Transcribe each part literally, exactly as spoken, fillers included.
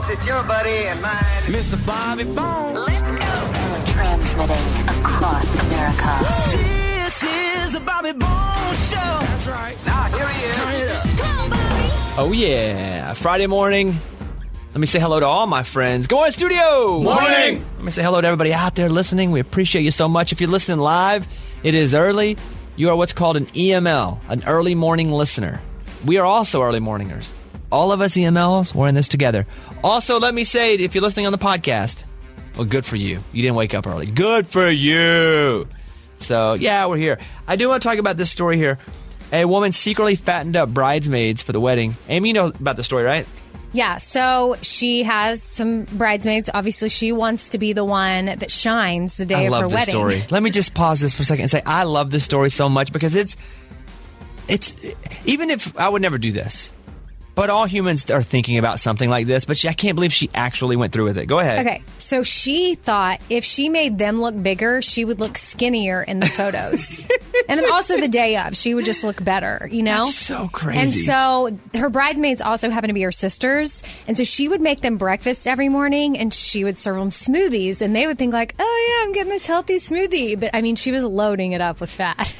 it's your buddy and mine, Mister Bobby Bones. Let's go. Transmitting across America. This is the Bobby Bones Show. That's right. Now, here he is. Turn it up. Come on, Bobby. Oh, yeah. Friday morning. Let me say hello to all my friends. Go in studio. Morning. Let me say hello to everybody out there listening. We appreciate you so much. If you're listening live, it is early. You are what's called an E M L, an early morning listener. We are also early morningers. All of us E M Ls, we're in this together. Also, let me say, if you're listening on the podcast, well, good for you. You didn't wake up early. Good for you. So, yeah, we're here. I do want to talk about this story here. A woman secretly fattened up bridesmaids for the wedding. Amy, you know about the story, right? Yeah, so she has some bridesmaids. Obviously, she wants to be the one that shines the day I of love her this wedding. story. Let me just pause this for a second and say I love this story so much because it's, it's even if I would never do this, but all humans are thinking about something like this. But she, I can't believe she actually went through with it. Go ahead. Okay, so she thought if she made them look bigger, she would look skinnier in the photos. And then also the day of, she would just look better, you know? That's so crazy. And so her bridesmaids also happen to be her sisters. And so she would make them breakfast every morning and she would serve them smoothies. And they would think like, oh yeah, I'm getting this healthy smoothie. But I mean, she was loading it up with fat.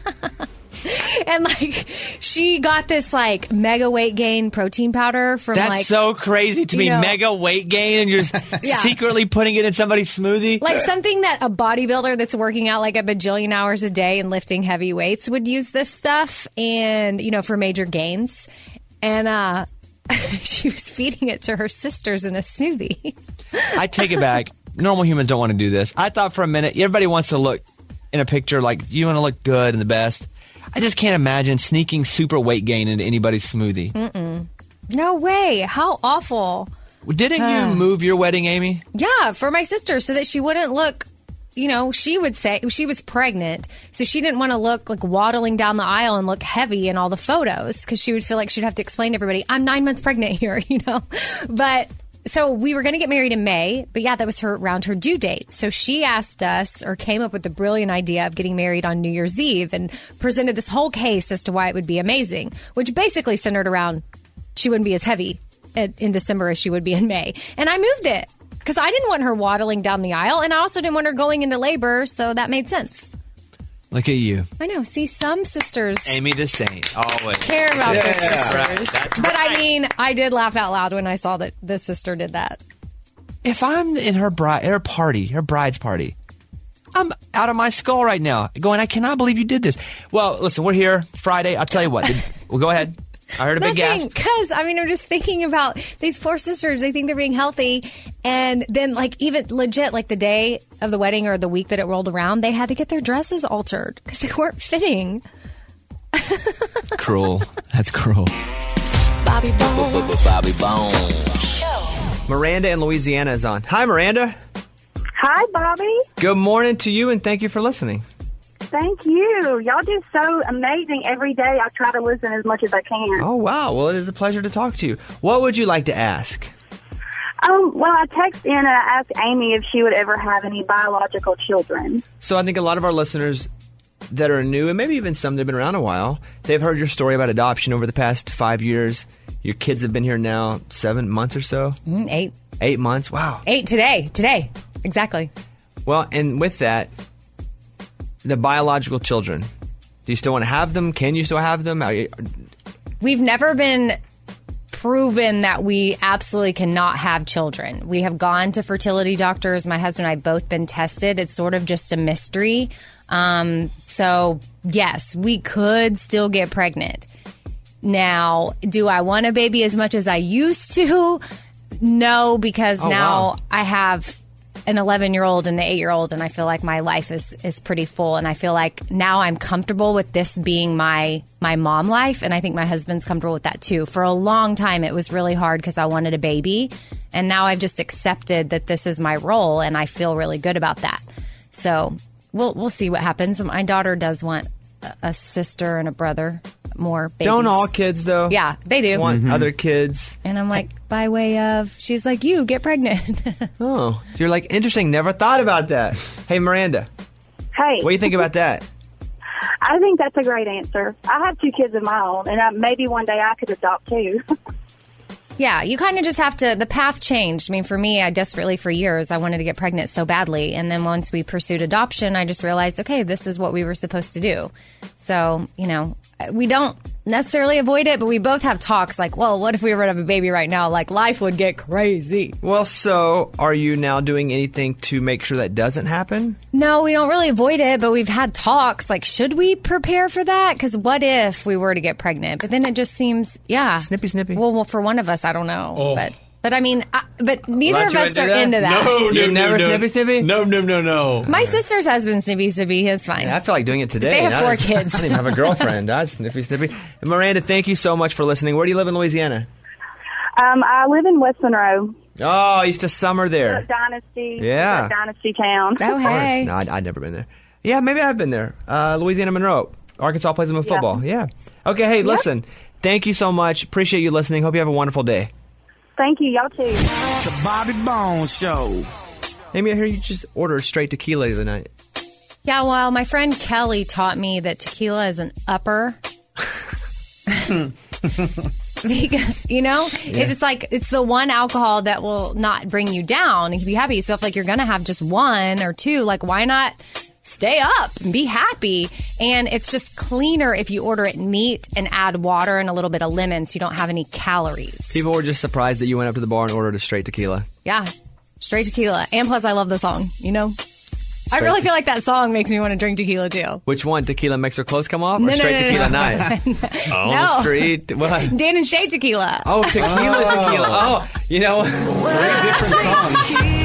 And like she got this like mega weight gain protein powder from That's like so crazy to you me. know- Mega weight gain and you're Yeah. secretly putting it in somebody's smoothie. like something that a bodybuilder that's working out like a bajillion hours a day and lifting heavy weights would use this stuff and, you know, for major gains. And uh, she was feeding it to her sisters in a smoothie. I take it back. Normal humans don't want to do this. I thought for a minute, everybody wants to look in a picture like you want to look good and the best. I just can't imagine sneaking super weight gain into anybody's smoothie. Mm-mm. No way. How awful. Didn't you move your wedding, Amy? Yeah, for my sister so that she wouldn't look, you know, she would say she was pregnant. So she didn't want to look like waddling down the aisle and look heavy in all the photos because she would feel like she'd have to explain to everybody, I'm nine months pregnant here, you know. But so we were going to get married in May, but yeah, that was her around her due date. So she asked us or came up with the brilliant idea of getting married on New Year's Eve and presented this whole case as to why it would be amazing, which basically centered around she wouldn't be as heavy in December as she would be in May. And I moved it because I didn't want her waddling down the aisle and I also didn't want her going into labor. So that made sense. Look at you. I know. See, some sisters Amy the saint, always. care about their Yeah, sisters. right. That's But right. I mean, I did laugh out loud when I saw that this sister did that. If I'm in her bride, her party, her bride's party, I'm out of my skull right now going, I cannot believe you did this. Well, listen, we're here Friday. I'll tell you what. Well, go ahead. I heard a big Nothing, gasp. because I mean, I'm just thinking about these poor sisters. They think they're being healthy, and then like even legit, like the day of the wedding or the week that it rolled around, they had to get their dresses altered because they weren't fitting. Cruel. That's cruel. Bobby Bones. Bobby Bones. Show. Miranda in Louisiana is on. Hi, Miranda. Hi, Bobby. Good morning to you, and thank you for listening. Thank you. Y'all do so amazing every day. I try to listen as much as I can. Oh, wow. Well, it is a pleasure to talk to you. What would you like to ask? Um, well, I texted in and I asked Amy if she would ever have any biological children. So I think a lot of our listeners that are new, and maybe even some that have been around a while, they've heard your story about adoption over the past five years. Your kids have been here now seven months or so? Mm, eight. Eight months? Wow. Eight today. Today. Exactly. Well, and with that, the biological children, do you still want to have them? Can you still have them? Are you- We've never been proven that we absolutely cannot have children. We have gone to fertility doctors. My husband and I have both been tested. It's sort of just a mystery. Um, so, yes, we could still get pregnant. Now, do I want a baby as much as I used to? No, because Oh, now wow. I have an eleven-year-old and an eight-year-old, and I feel like my life is, is pretty full. And I feel like now I'm comfortable with this being my my mom life, and I think my husband's comfortable with that too. For a long time, it was really hard because I wanted a baby, and now I've just accepted that this is my role, and I feel really good about that. So we'll we'll see what happens. My daughter does want a, a sister and a brother, more babies. Don't all kids, though? Yeah, they do. Want other kids? And I'm like, by way of, she's like, you get pregnant. Oh, so you're like, interesting. Never thought about that. Hey, Miranda, Hey, what do you think about that? I think that's a great answer. I have two kids of my own, and I, maybe one day I could adopt too. Yeah, you kind of just have to, the path changed. I mean, for me, I desperately, for years, I wanted to get pregnant so badly. And then once we pursued adoption, I just realized, okay, this is what we were supposed to do. So, you know, we don't necessarily avoid it, but we both have talks like, well, what if we were to have a baby right now? Like, life would get crazy. Well, so are you now doing anything to make sure that doesn't happen? No, we don't really avoid it, but we've had talks like, should we prepare for that? Because what if we were to get pregnant? But then it just seems, yeah. Snippy, snippy. Well, well for one of us, I don't know. Oh. But but I mean, I, but neither Let of you us into are that? into that. No, no, You've no, never no. snippy, snippy? No, no, no, no. My sister's husband, Snippy Snippy, is fine. I feel like doing it today. They have I four don't- kids. I don't even have a girlfriend. I snippy, snippy. And Miranda, thank you so much for listening. Where do you live in Louisiana? Um, I live in West Monroe. Oh, I used to summer there. Dynasty. Yeah. Dynasty town. Oh, Of course. hey. No, I'd, I'd never been there. Yeah, maybe I've been there. Uh, Louisiana Monroe. Arkansas plays them in football. Yeah. Okay, hey, listen. Thank you so much. Appreciate you listening. Hope you have a wonderful day. Thank you. Y'all too. The Bobby Bones Show. Amy, I hear you just ordered straight tequila the other night. Yeah, well, my friend Kelly taught me that tequila is an upper. Because, you know, it's like it's the one alcohol that will not bring you down and keep you happy. So if like you're gonna have just one or two, like why not stay up and be happy? And it's just cleaner if you order it neat and add water and a little bit of lemon so you don't have any calories. People were just surprised that you went up to the bar and ordered a straight tequila. Yeah, straight tequila. And plus, I love the song. You know, I really feel like that song makes me want to drink tequila too. Which one? Tequila makes her clothes come off, or No, no, straight no, no, tequila no. night? On No. the street. What? Dan and Shay tequila. Oh, tequila, tequila. Oh, you know. Three different songs.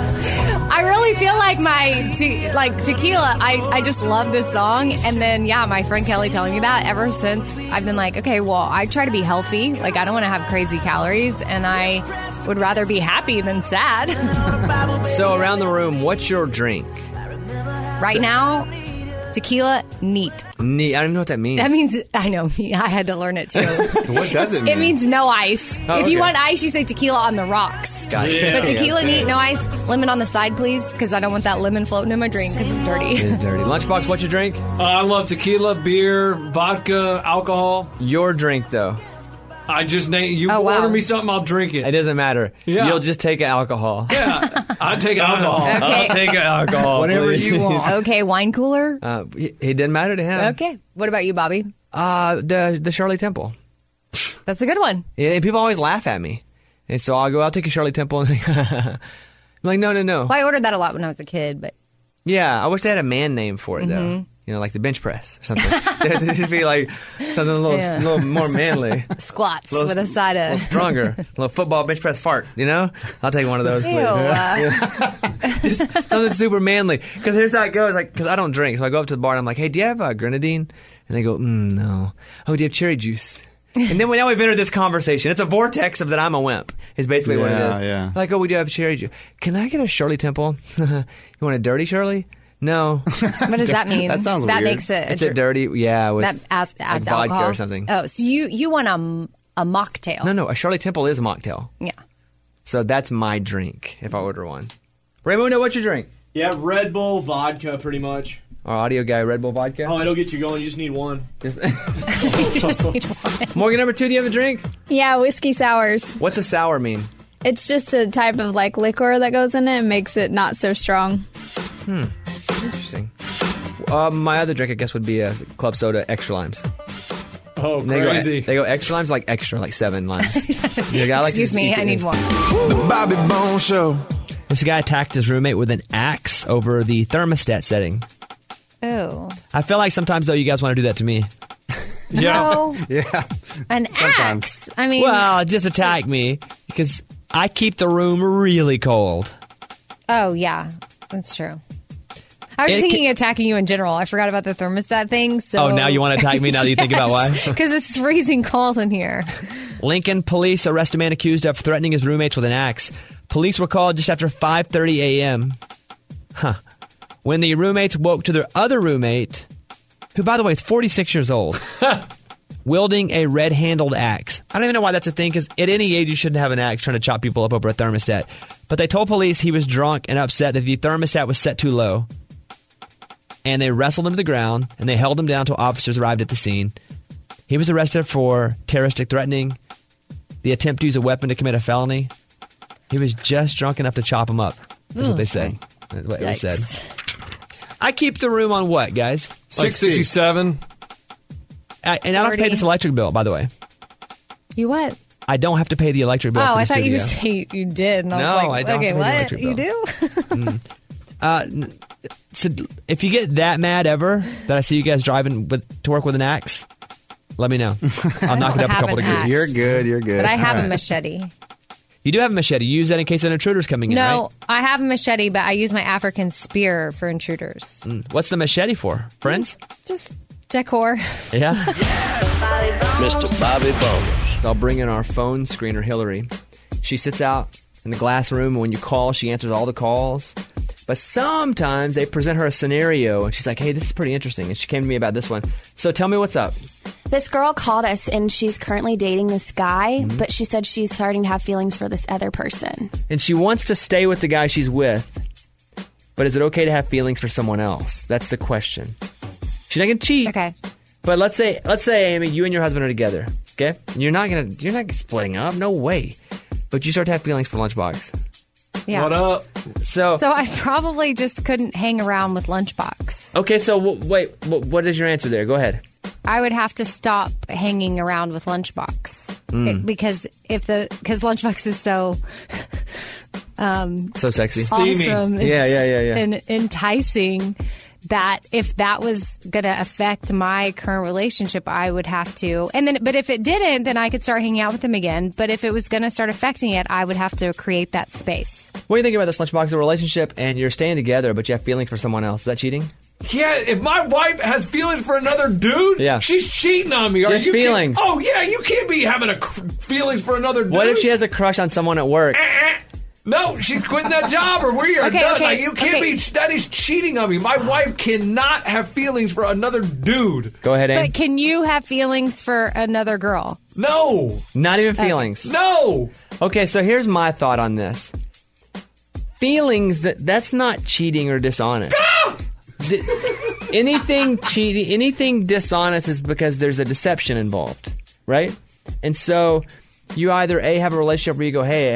I really feel like my te- like tequila. I, I just love this song, and then yeah, my friend Kelly telling me that ever since I've been like, okay, well, I try to be healthy. Like I don't want to have crazy calories, and I would rather be happy than sad. So around the room, what's your drink? Right now, tequila neat. Ne- I don't even know what that means. That means I know I had to learn it too. What does it mean? It means no ice. Oh, if you okay. want ice, you say tequila on the rocks. Gotcha. Yeah. But tequila okay. neat, no ice. Lemon on the side, please, because I don't want that lemon floating in my drink because it's dirty. It's dirty. Lunchbox, what's your drink? Uh, I love tequila, beer, vodka, alcohol. Your drink, though. I just name you Oh, wow. order me something, I'll drink it. It doesn't matter. Yeah. You'll just take alcohol. Yeah, I take alcohol. Okay. I'll take alcohol. Whatever please. you want. Okay, wine cooler. Uh, it it didn't matter to him. Okay. What about you, Bobby? Uh, the the Shirley Temple. That's a good one. Yeah, and people always laugh at me, and so I'll go. I'll take a Shirley Temple. And I'm like, no, no, no. Well, I ordered that a lot when I was a kid, but Yeah, I wish they had a man name for it though. Mm-hmm. You know, like the bench press or something. It'd be like something a little, Yeah. little more manly, squats Little- with a side a little of. stronger, a little football bench press fart. You know, I'll take one of those, Ew, please. uh, Just something super manly. Because here's how it goes. Like, because I don't drink, so I go up to the bar and I'm like, "Hey, do you have uh, grenadine?" And they go, mm, "No." "Oh, do you have cherry juice?" And then we now we've entered this conversation. It's a vortex of that I'm a wimp. Is basically what it Yeah, is. yeah. Like, "Oh, we do have cherry juice. Can I get a Shirley Temple? You want a dirty Shirley?" "No." what does that mean? That sounds That weird. makes it. It's a dirty, yeah, with That adds, adds like vodka alcohol or something. Oh, so you you want a a mocktail? No, no, a Shirley Temple is a mocktail. Yeah. So that's my drink if I order one. Raymundo, what's your drink? Yeah, Red Bull vodka, pretty much. Our audio guy, Red Bull vodka. Oh, it'll get you going. You just need one. Morgan, number two, do you have a drink? Yeah, whiskey sours. What's a sour mean? It's just a type of like liquor that goes in it and makes it not so strong. Interesting. Um, my other drink, I guess, would be a club soda, extra limes. Oh, They crazy. go, they go extra limes, like extra, like seven limes. The guy like to Excuse just me, eat I it. need more. The Bobby Bones Show. This guy attacked his roommate with an axe over the thermostat setting. Oh. I feel like sometimes, though, you guys want to do that to me. Yeah. No, Yeah. an Sometimes. axe. I mean, Well, just attack me because I keep the room really cold. oh yeah, that's true. I was It thinking attacking you in general. I forgot about the thermostat thing. So Oh, now you want to attack me now that you think about why? Because it's freezing cold in here. Lincoln police arrest a man accused of threatening his roommates with an axe. Police were called just after five thirty a.m. Huh. When the roommates woke to their other roommate, who, by the way, is forty-six years old, wielding a red-handled axe. I don't even know why that's a thing, because at any age you shouldn't have an axe trying to chop people up over a thermostat. But they told police he was drunk and upset that the thermostat was set too low. And they wrestled him to the ground, and they held him down until officers arrived at the scene. He was arrested for terroristic threatening, the attempt to use a weapon to commit a felony. He was just drunk enough to chop him up. That's what they say. That's what it was said. I keep the room on what, guys? six sixty-seven. I, and I don't have to pay this electric bill, by the way. You what? I don't have to pay the electric bill. Oh, for the I thought studio. you were saying you did. And I No, was I like, don't okay, pay the what? electric You bill. do? Mm. Uh, n- so if you get that mad ever that I see you guys driving with, to work with an axe, let me know. I'll knock it up a have couple an degrees. axe. You're good. You're good. But I have All a right. machete. You do have a machete. You use that in case an intruder's coming in, No, right? I have a machete, but I use my African spear for intruders. Mm. What's the machete for? Friends? Just decor. Yeah. Mister Bobby Bones. So I'll bring in our phone screener, Hillary. She sits out in the glass room, and when you call, she answers all the calls. But sometimes they present her a scenario, and she's like, hey, this is pretty interesting. And she came to me about this one. So tell me what's up. This girl called us, and she's currently dating this guy, Mm-hmm. but she said she's starting to have feelings for this other person. And she wants to stay with the guy she's with. But is it okay to have feelings for someone else? That's the question. She's not going to cheat. Okay. But let's say, let's say, Amy, you and your husband are together. Okay, you're not gonna, you're not splitting up. No way. But you start to have feelings for Lunchbox. Yeah. What up? So, So I probably just couldn't hang around with Lunchbox. okay. So w- wait, w- what is your answer there? Go ahead. I would have to stop hanging around with Lunchbox Mm. It- because if the because Lunchbox is so um, So sexy. awesome, Yeah, yeah, yeah, yeah. and enticing that if that was going to affect my current relationship, I would have to. And then, but if it didn't, then I could start hanging out with him again. But if it was going to start affecting it, I would have to create that space. What do you think about this Lunchbox? A relationship, and you're staying together, but you have feelings for someone else. Is that cheating? Yeah, if my wife has feelings for another dude, Yeah. she's cheating on me. Are Just you kid- feelings. Oh, yeah, you can't be having a cr- feelings for another dude. What if she has a crush on someone at work? No, she's quitting that job or we are Okay, done. okay, Like, you can't okay. be, that is cheating on me. My wife cannot have feelings for another dude. Go ahead, Amy. But can you have feelings for another girl? No. Not even feelings. No. Okay, so here's my thought on this. Feelings, that that's not cheating or dishonest. D- anything cheating, anything dishonest is because there's a deception involved, right? And so you either A, have a relationship where you go, hey,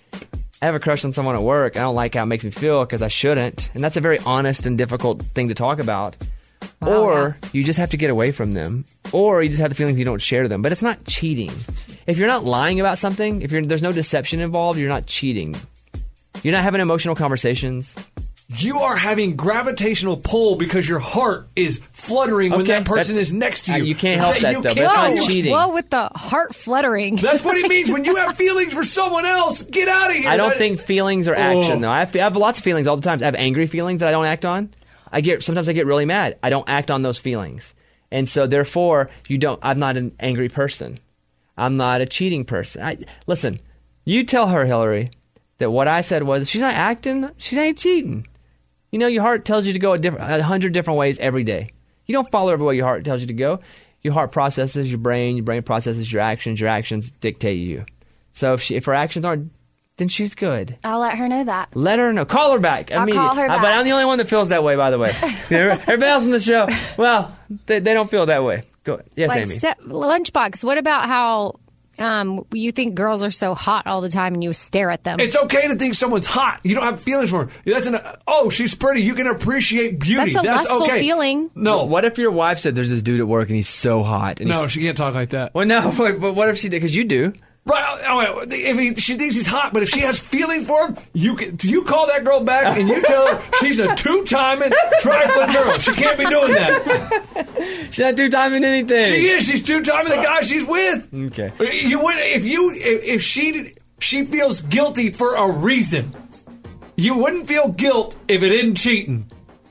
I have a crush on someone at work. I don't like how it makes me feel because I shouldn't. And that's a very honest and difficult thing to talk about. Wow, or you just have to get away from them. Or you just have the feeling you don't share them. But it's not cheating. If you're not lying about something, if you're, there's no deception involved, you're not cheating. You're not having emotional conversations. You are having gravitational pull because your heart is fluttering when Okay, that person that- is next to uh, you. you can't help that, you though, but can't- it's not cheating. Whoa, with the heart fluttering. That's what it means. When you have feelings for someone else, get out of here. I don't That- think feelings are action, Oh. though. I have, I have lots of feelings all the time. I have angry feelings that I don't act on. I get sometimes I get really mad. I don't act on those feelings, and so therefore you don't. I'm not an angry person. I'm not a cheating person. I, listen, you tell her, Hillary, that what I said was she's not acting. She ain't cheating. You know, your heart tells you to go a different, a hundred different ways every day. You don't follow every way your heart tells you to go. Your heart processes your brain. Your brain processes your actions. Your actions dictate you. So if she, if her actions aren't, then she's good. I'll let her know that. Let her know. Call her back. I'll immediately. call her Uh, But back. I'm the only one that feels that way, by the way. Everybody else on the show, well, they, they don't feel that way. Go. Yes, Like, Amy. step- Lunchbox, what about how um, you think girls are so hot all the time and you stare at them? It's okay to think someone's hot. You don't have feelings for her. That's an oh, she's pretty. You can appreciate beauty. That's a lustful okay. feeling. No, What if your wife said there's this dude at work and he's so hot? And no, he's, she can't talk like that. well, no, but, but what if she did? Because you do. Right? Oh, if he, she thinks he's hot, but if she has feeling for him, you can, you call that girl back and you tell her she's a two-timing trifling girl. She can't be doing that. She's not two-timing anything. She is. She's two-timing the guy she's with. Okay. You would if you if, if she she feels guilty for a reason. You wouldn't feel guilt if it isn't cheating.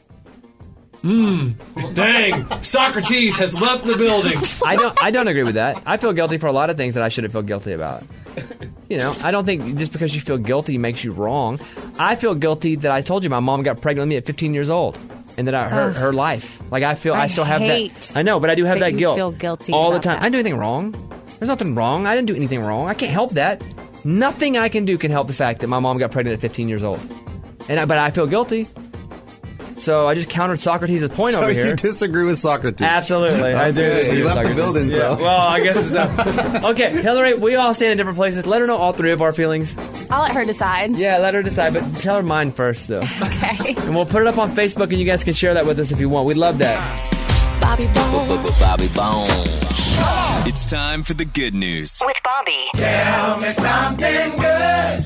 Mmm. Dang. Socrates has left the building. I don't. I don't agree with that. I feel guilty for a lot of things that I shouldn't feel guilty about. You know, I don't think just because you feel guilty makes you wrong. I feel guilty that I told you my mom got pregnant with me at fifteen years old, and that I hurt Ugh. her life. Like I feel, I, I still have hate that. I know, but I do have that that you guilt. feel guilty all the about time. that. I didn't do anything wrong. There's nothing wrong. I didn't do anything wrong. I can't help that. Nothing I can do can help the fact that my mom got pregnant at fifteen years old, and I, but I feel guilty. So I just countered Socrates' point So over here. you disagree with Socrates? Absolutely, I do. Okay, disagree you with left the Socrates. building, Yeah, so. well, I guess it's not. Okay, Hillary, we all stand in different places. Let her know all three of our feelings. I'll let her decide. Yeah, let her decide, but tell her mine first, though. Okay. And we'll put it up on Facebook, and you guys can share that with us if you want. We'd love that. Bobby Bones. Bobby Bones. It's time for the good news. With Bobby. Tell me something good.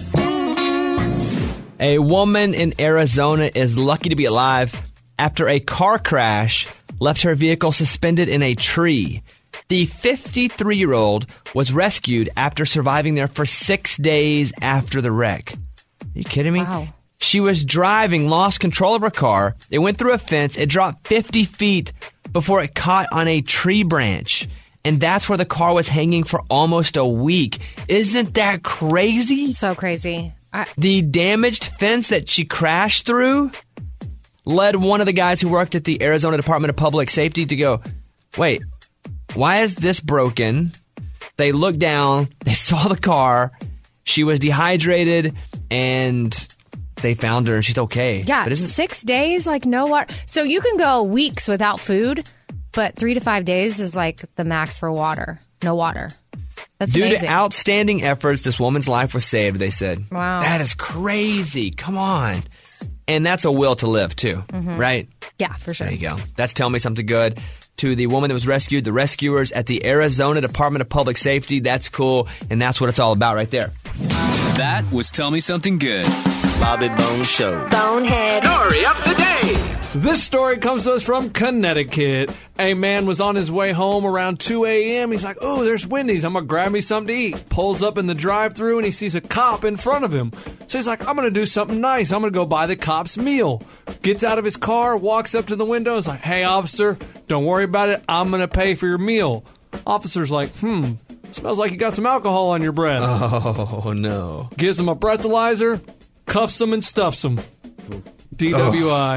A woman in Arizona is lucky to be alive after a car crash left her vehicle suspended in a tree. The fifty-three-year-old was rescued after surviving there for six days after the wreck. Are you kidding me? Wow. She was driving, lost control of her car. It went through a fence. It dropped fifty feet before it caught on a tree branch. And that's where the car was hanging for almost a week. Isn't that crazy? So crazy. I- The damaged fence that she crashed through led one of the guys who worked at the Arizona Department of Public Safety to go, wait, why is this broken? They looked down, they saw the car, she was dehydrated, and they found her and she's okay. Yeah, But isn't- six days, like no water. So you can go weeks without food, but three to five days is like the max for water. No water. That's Due amazing. to outstanding efforts, this woman's life was saved, they said. Wow. That is crazy. Come on. And that's a will to live, too, Mhm. right? Yeah, for sure. There you go. That's Tell Me Something Good. To the woman that was rescued, the rescuers at the Arizona Department of Public Safety. That's cool, and that's what it's all about right there. That was Tell Me Something Good. Bobby Bones Show. Bonehead. Story of the day. This story comes to us from Connecticut. A man was on his way home around two a.m. He's like, oh, there's Wendy's. I'm going to grab me something to eat. Pulls up in the drive-thru and he sees a cop in front of him. So he's like, I'm going to do something nice. I'm going to go buy the cop's meal. Gets out of his car, walks up to the window. He's like, hey, officer, don't worry about it. I'm going to pay for your meal. Officer's like, hmm, smells like you got some alcohol on your breath. Oh, no. Gives him a breathalyzer, cuffs him and stuffs him. D W I.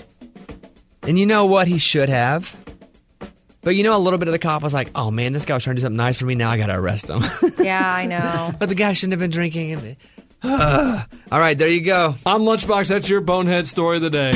And you know what he should have? But you know, a little bit of the cop was like, oh, man, this guy was trying to do something nice for me. Now I got to arrest him. Yeah, I know. But the guy shouldn't have been drinking. And all right, there you go. I'm Lunchbox. That's your bonehead story of the day.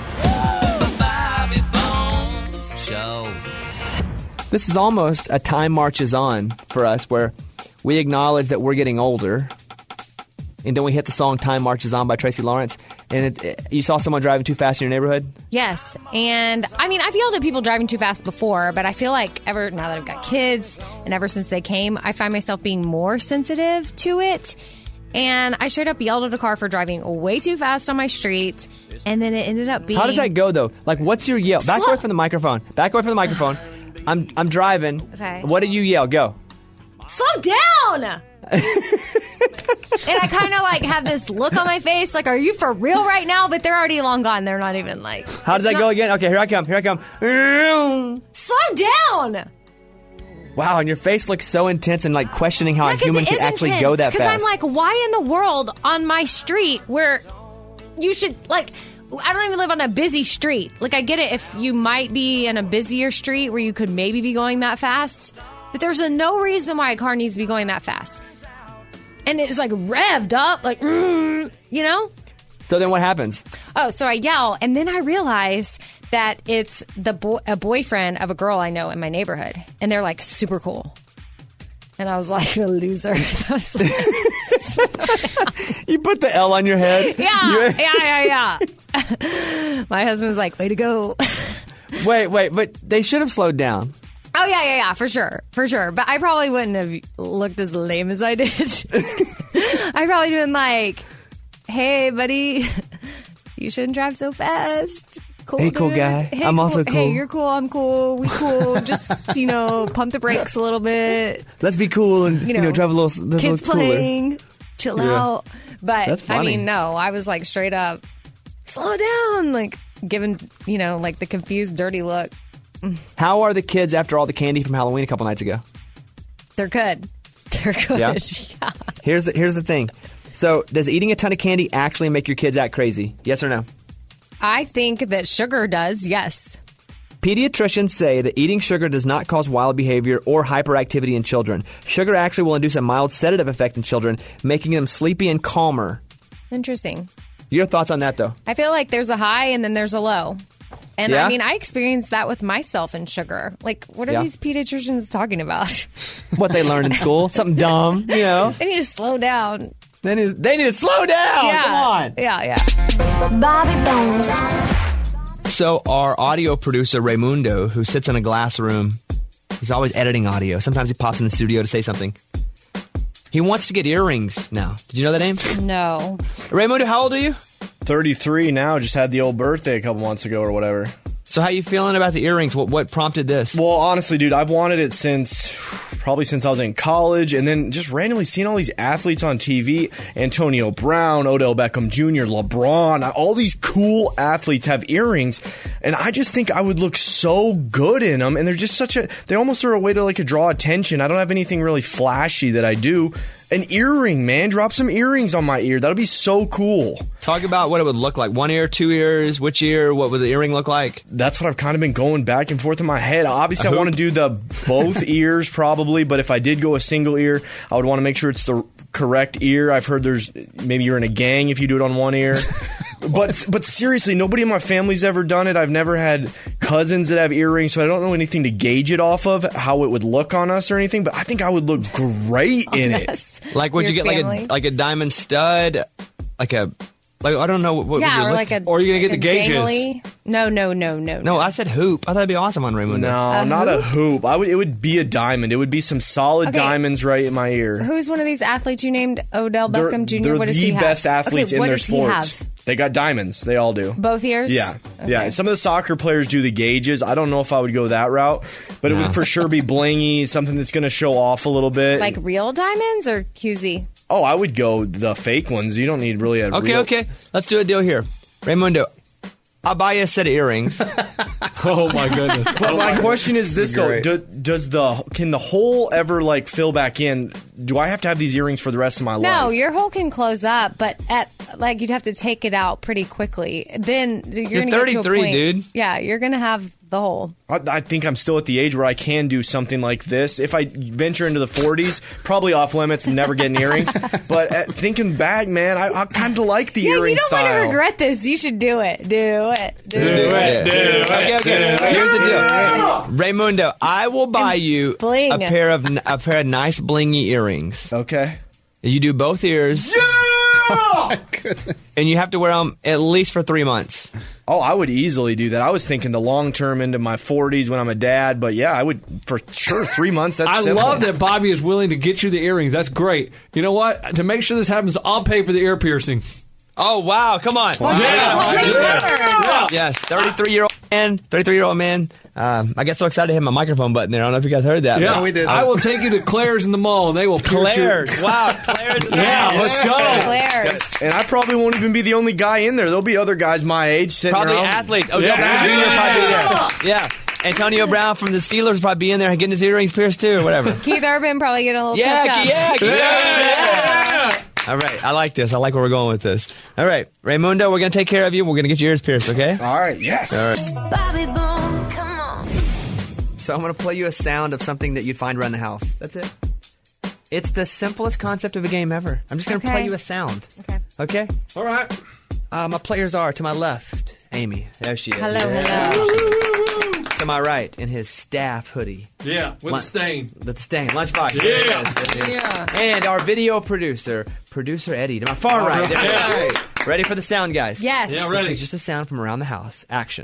Bobby Bones Show. This is almost a time marches on for us where we acknowledge that we're getting older. And then we hit the song Time Marches On by Tracy Lawrence. And it, it, you saw someone driving too fast in your neighborhood? Yes. And I mean, I've yelled at people driving too fast before, but I feel like ever now that I've got kids and ever since they came, I find myself being more sensitive to it. And I straight up yelled at a car for driving way too fast on my street. And then it ended up being. How does that go, though? Like, what's your yell? Back Slow- away from the microphone. Back away from the microphone. I'm I'm driving. Okay. What do you yell? Go. Slow down! And I kind of like have this look on my face, like, are you for real right now? But they're already long gone. They're not even like. How does that it's go not- again? Okay, here I come. Here I come. Slow down! Wow, and your face looks so intense and like questioning how a Because human it could is actually intense, go that Because I'm fast. like, why in the world on my street where you should, like, I don't even live on a busy street. Like, I get it if you might be in a busier street where you could maybe be going that fast, but there's a no reason why a car needs to be going that fast. And it's like revved up, like, mm, you know? So then what happens? Oh, so I yell, and then I realize that it's the boy, a boyfriend of a girl I know in my neighborhood, and they're like super cool. And I was like a loser. I was like, You put the L on your head? yeah, yeah, yeah, yeah. My husband's like, way to go. Wait, wait, but they should have slowed down. Oh, yeah, yeah, yeah, for sure, for sure. But I probably wouldn't have looked as lame as I did. I probably been like, hey, buddy, you shouldn't drive so fast. Cool, Hey, cool dude. guy. Hey, I'm also cool. Hey, you're cool. I'm cool. We cool. Just, you know, pump the brakes a little bit. Let's be cool and, you know, You know, drive a little, little Kids cooler. playing. Chill Yeah. out. But, That's I funny. mean, no, I was like straight up, slow down. Like, giving, you know, like the confused, dirty look. How are the kids after all the candy from Halloween a couple nights ago? They're good. They're good. Yeah? Yeah. Here's the, here's the thing. So, does eating a ton of candy actually make your kids act crazy? Yes or no? I think that sugar does, yes. Pediatricians say that eating sugar does not cause wild behavior or hyperactivity in children. Sugar actually will induce a mild sedative effect in children, making them sleepy and calmer. Interesting. Your thoughts on that, though? I feel like there's a high and then there's a low. And Yeah? I mean, I experienced that with myself and sugar. Like, what are Yeah. these pediatricians talking about? What they learned in school? Something dumb, you know? They need to slow down. They need, they need to slow down. yeah. Come on. Yeah, yeah. Bobby Bones. So our audio producer, Raymundo, who sits in a glass room, he's always editing audio. Sometimes he pops in the studio to say something. He wants to get earrings now. Did you know that name? No. Raymundo, how old are you? thirty-three now. Just had the old birthday a couple months ago or whatever. So how you feeling about the earrings? What what prompted this? Well, honestly, dude, I've wanted it since probably since I was in college, and then just randomly seeing all these athletes on T V: Antonio Brown, Odell Beckham Junior, LeBron. All these cool athletes have earrings, and I just think I would look so good in them. And they're just such a they almost are a way to like draw attention. I don't have anything really flashy that I do. An earring, man. Drop some earrings on my ear. That'll be so cool. Talk about what it would look like. One ear, two ears, which ear, what would the earring look like? That's what I've kind of been going back and forth in my head. Obviously, A I want to hoop? do the both ears probably, but if I did go a single ear, I would want to make sure it's the correct ear. I've heard there's maybe you're in a gang if you do it on one ear. But but seriously, nobody in my family's ever done it. I've never had cousins that have earrings, so I don't know anything to gauge it off of, how it would look on us or anything, but I think I would look great in it. Like would Your you get family? like a like a diamond stud, like a like I don't know what. what yeah, would you or look- like a. Or are you gonna get like the a gauges? dangly- No, no, no, no. No, I said hoop. I thought it'd be awesome on Raymundo. No, A not a hoop? hoop. I would. It would be a diamond. It would be some solid Okay. diamonds right in my ear. Who's one of these athletes you named? Odell They're, Beckham Junior they're What does the he have? best athletes okay, in what their does sports. He have? They got diamonds. They all do. Both ears? Yeah, Okay. yeah. And some of the soccer players do the gauges. I don't know if I would go that route, but it No. would for sure be blingy, something that's going to show off a little bit. Like real diamonds or Q Z? oh, I would go the fake ones. You don't need really a Okay, real- okay. Let's do a deal here, Raymundo. I'll buy you a set of earrings. Oh my goodness. But my question is this though: Great. do, Does the can the hole ever like fill back in? Do I have to have these earrings for the rest of my life? No, your hole can close up, but at like you'd have to take it out pretty quickly. Then you're, You're gonna get to a thirty-three, point. dude. Yeah, you're gonna have the hole. I, I think I'm still at the age where I can do something like this. If I venture into the forties, probably off limits, never getting earrings. But uh, thinking back, man, I, I kind of like the Yeah, earring you don't want style. to regret this. You should do it. Do it. Do, Do it. it. Do it. Okay, okay. Here's the deal, Raymundo. I will buy you bling. a pair of a pair of nice blingy earrings. Okay. You do both ears. And you have to wear them at least for three months. Oh, I would easily do that. I was thinking the long term into my forties when I'm a dad, but yeah, I would for sure three months. That's I simple. love that Bobby is willing to get you the earrings. That's great. You know what? To make sure this happens, I'll pay for the ear piercing. Oh wow! Come on. Well, that's what we covered. Yes, thirty-three year old man. thirty-three year old man. Um, I get so excited to hit my microphone button there. I don't know if you guys heard that. Yeah, but- we did. I will take you to Claire's in the mall, and they will pierce your- Claire's. Wow, Claire's. Yeah, let's go. Claire's. And I probably won't even be the only guy in there. There'll be other guys my age sitting Probably around. athletes. Odell Yeah. Beckham Junior probably be there. Yeah. Antonio Brown from the Steelers will probably be in there getting his earrings pierced too, or whatever. Keith Urban probably getting a little Yeah, touch up. yeah, yeah, Yeah. yeah. All right, I like this. I like where we're going with this. All right, Raymundo, we're gonna take care of you. We're gonna get your ears pierced, okay? All right, yes. All right. Bobby Bones, come on. So I'm gonna play you a sound of something that you'd find around the house. That's it. It's the simplest concept of a game ever. I'm just gonna Okay. play you a sound. Okay. Okay? All right. Uh, my players are to my left, Amy. There she is. Hello, hello. To my right, in his staff hoodie. Yeah, with Lun- a stain. The stain. Lunchbox. Yeah. There it is, there it is. Yeah. And our video producer, producer Eddie, to my far right. There it is. Ready for the sound, guys? Yes. Yeah, This ready. is just a sound from around the house. Action.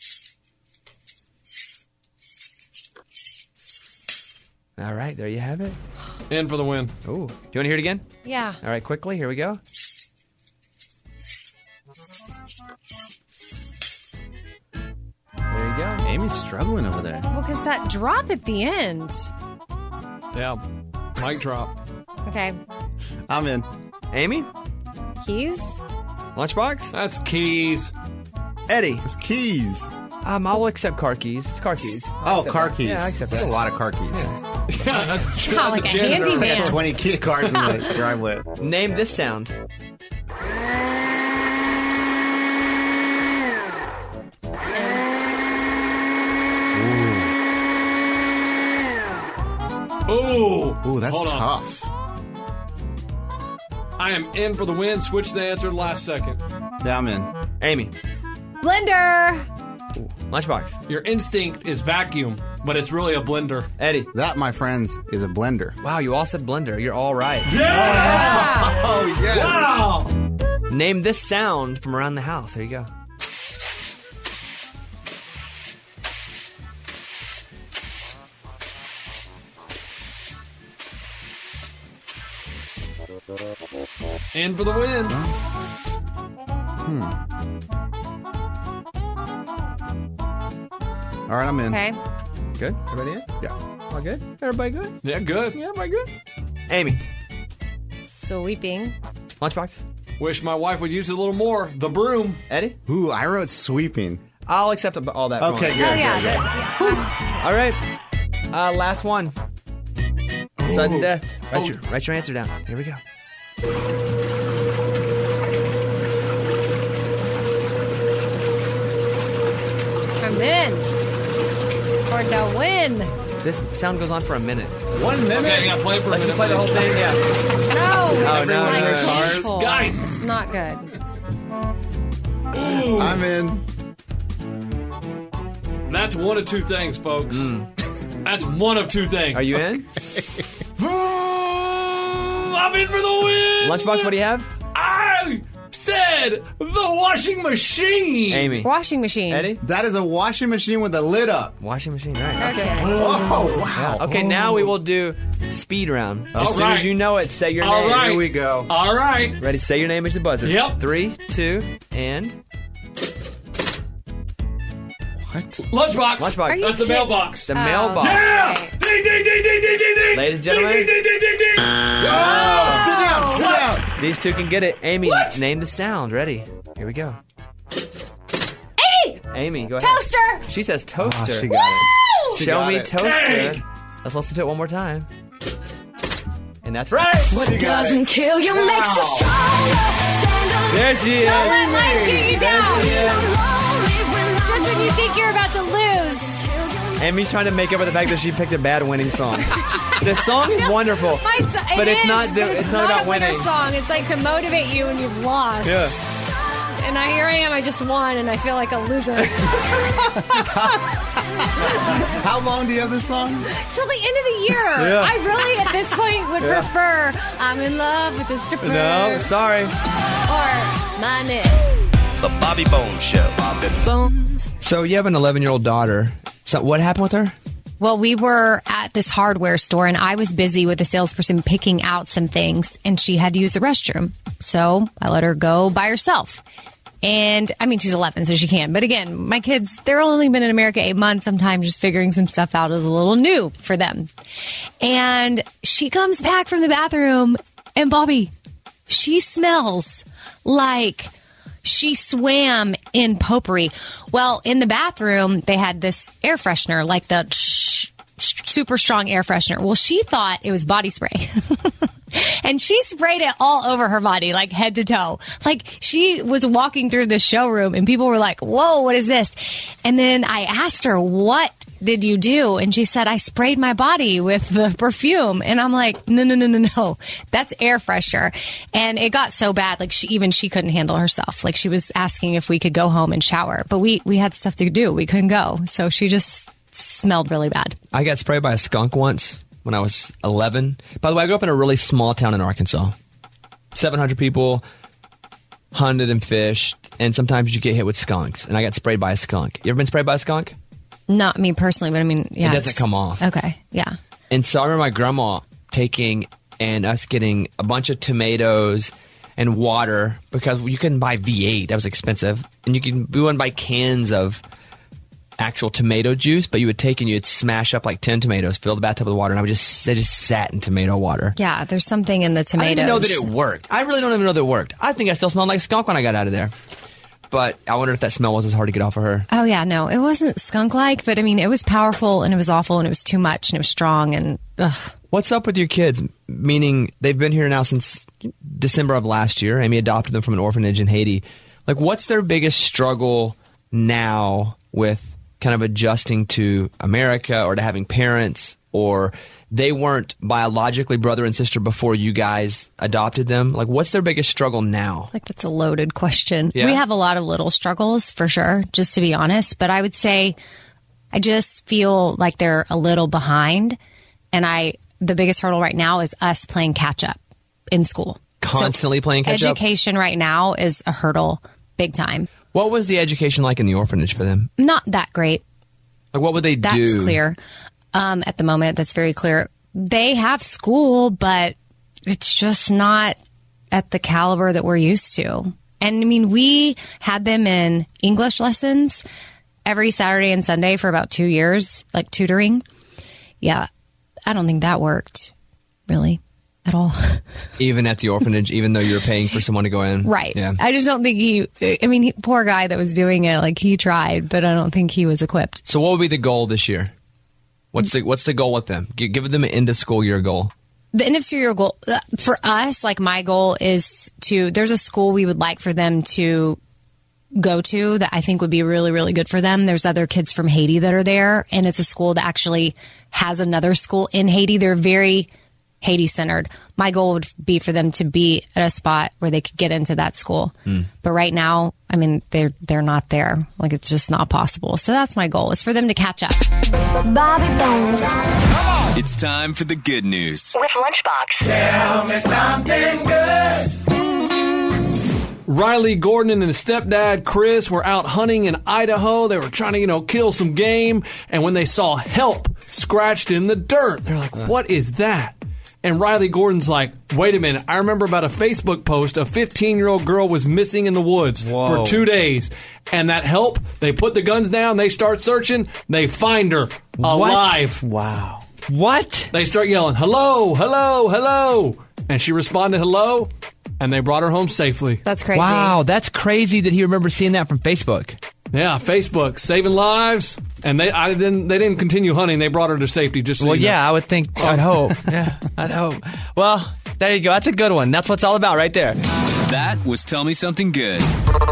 All right, there you have it. In for the win. Ooh, do you want to hear it again? Yeah. All right, quickly, here we go. There you go. Amy's struggling over there. Well, because that drop at the end. Yeah. Mic drop. Okay. I'm in. Amy, Keys? Lunchbox, That's keys. Eddie. It's keys. Um, I'll accept car keys. It's car keys. I'll Oh, accept car that. keys. Yeah, I accept That's that. a lot of car keys. Yeah, that's, Yeah, that's like a janitor. handyman. I got twenty key cars in the driveway. Name this sound. Ooh. Ooh, that's Hold on. tough. I am in for the win. Switch the answer last second. Yeah, I'm in. Amy. Blender. Lunchbox. Your instinct is vacuum, but it's really a blender. Eddie. That, my friends, is a blender. Wow, you all said blender. You're all right. Yeah! Oh, yes. Wow! Name this sound from around the house. There you go. In for the win. Hmm. All right, I'm in. Okay. Good? Everybody in? Yeah. All good? Everybody good? Yeah, good. Yeah, everybody good? Amy. Sweeping. Lunchbox. Wish my wife would use it a little more. The broom. Eddie. Ooh, I wrote sweeping. I'll accept all that. Okay, good. Oh, yeah. good, good. the- yeah. All right. Uh, last one. Sudden death. Write, Oh. your, write your answer down. Here we go. I'm in. For the win. This sound goes on for a minute. One minute? Okay, you gotta play for a Let's just minute. play the whole thing. Yeah. No. Oh, it's no, like no, no. painful. Guys. It's not good. Ooh. I'm in. That's one of two things, folks. That's one of two things. Are you in? I'm in for the win. Lunchbox, what do you have? I said the washing machine. Amy. Washing machine. Eddie? That is a washing machine with a lid up. Washing machine, right. Okay. Oh, wow. Yeah. Okay, now we will do speed round. As All soon right. as you know it, say your All name. right. Here we go. All right. Ready? Say your name as the buzzer. Yep. Three, two, and What? Lunchbox. Lunchbox. Are you That's the kidding? mailbox. the Oh. mailbox. Yeah! Okay. Ding, ding, ding, ding, ding, ding, ding. Ladies and gentlemen. Ding, ding, ding, ding, ding, ding. Oh, sit down, sit What? down. These two can get it. Amy, What? name the sound. Ready? Here we go. Amy! Amy, go ahead. Toaster! She says toaster. Oh, she got it. She Show got me it. toaster. Dang. Let's listen to it one more time. And that's right. She got it. kill you makes you stronger. There she is. Don't let life get you There down. she is. Just when you think you're about to lose. Amy's trying to make up for the fact that she picked a bad winning song. The song is wonderful, My so- it but it's is, not. The, but it's, not about a winner winning. song. It's like to motivate you when you've lost. Yeah. And I, here I am. I just won, and I feel like a loser. How long do you have this song? Till the end of the year. Yeah. I really, at this point, would Yeah. prefer "I'm in love with this stripper" No, sorry. or "Money." The Bobby Bones Show. Bobby Bones. So you have an eleven-year-old daughter. So what happened with her? Well, we were at this hardware store, and I was busy with the salesperson picking out some things, and she had to use the restroom. So I let her go by herself. And I mean, she's eleven, so she can. But again, my kids, they're only been in America eight months. Sometimes just figuring some stuff out is a little new for them. And she comes back from the bathroom, and Bobby, she smells like she swam in potpourri. Well, in the bathroom, they had this air freshener, like the sh- sh- super strong air freshener. Well, she thought it was body spray. And she sprayed it all over her body, like head to toe. Like she was walking through the showroom and people were like, whoa, what is this? And then I asked her, what did you do? And she said, I sprayed my body with the perfume. And I'm like, no, no, no, no, no. That's air freshener. And it got so bad, like she, even she couldn't handle herself. Like she was asking if we could go home and shower, but we, we had stuff to do. We couldn't go. So she just smelled really bad. I got sprayed by a skunk once when I was eleven. By the way, I grew up in a really small town in Arkansas. seven hundred people, hunted and fished, and sometimes you get hit with skunks. And I got sprayed by a skunk. You ever been sprayed by a skunk? Not me personally, but I mean, yeah. It doesn't it's- come off. Okay. Yeah. And so I remember my grandma taking and us getting a bunch of tomatoes and water because you couldn't buy V eight. That was expensive. And you can we wouldn't buy cans of actual tomato juice, but you would take and you'd smash up like ten tomatoes, fill the bathtub with water, and I would just I just sat in tomato water. Yeah, there's something in the tomatoes. I didn't even know that it worked. I really don't even know that it worked. I think I still smelled like skunk when I got out of there. But I wonder if that smell was as hard to get off of her. Oh, yeah, no, it wasn't skunk-like, but I mean, it was powerful and it was awful and it was too much and it was strong and ugh. What's up with your kids? Meaning they've been here now since December of last year. Amy adopted them from an orphanage in Haiti. Like, what's their biggest struggle now with kind of adjusting to America or to having parents, or they weren't biologically brother and sister before you guys adopted them? Like, what's their biggest struggle now? Like, that's a loaded question. Yeah. We have a lot of little struggles, for sure, just to be honest. But I would say I just feel like they're a little behind. And I, the biggest hurdle right now is us playing catch up in school. Constantly so playing catch up? Education right now is a hurdle, big time. What was the education like in the orphanage for them? Not that great. Like, what would they That's do? That's clear. Um, at the moment, that's very clear. They have school, but it's just not at the caliber that we're used to. And I mean, we had them in English lessons every Saturday and Sunday for about two years, like tutoring. Yeah, I don't think that worked really at all. Even at the orphanage, even though you were paying for someone to go in? Right. Yeah. I just don't think he, I mean, he, poor guy that was doing it, like he tried, but I don't think he was equipped. So what would be the goal this year? What's the what's the goal with them? Give, give them an end of school year goal. The end of school year goal uh, for us, like my goal is to, there's a school we would like for them to go to that I think would be really, really good for them. There's other kids from Haiti that are there, and it's a school that actually has another school in Haiti. They're very Haiti centered. My goal would be for them to be at a spot where they could get into that school. Mm. But right now, I mean, they're they're not there. Like, it's just not possible. So that's my goal, is for them to catch up. Bobby Bones. It's time for the good news. With Lunchbox. Tell me something good. Riley Gordon and his stepdad, Chris, were out hunting in Idaho. They were trying to, you know, kill some game. And when they saw help scratched in the dirt, they're like, what is that? And Riley Gordon's like, wait a minute. I remember about a Facebook post. A fifteen-year-old girl was missing in the woods Whoa. for two days. And that help, they put the guns down. They start searching. They find her alive. What? Wow. What? They start yelling, hello, hello, hello. And she responded, hello. And they brought her home safely. That's crazy. Wow, that's crazy that he remembers seeing that from Facebook. Yeah, Facebook, saving lives. And they I didn't they didn't continue hunting. They brought her to safety. Just so Well, you know. yeah, I would think, I'd hope. Yeah, I'd hope. Well, there you go. That's a good one. That's what it's all about right there. That was Tell Me Something Good.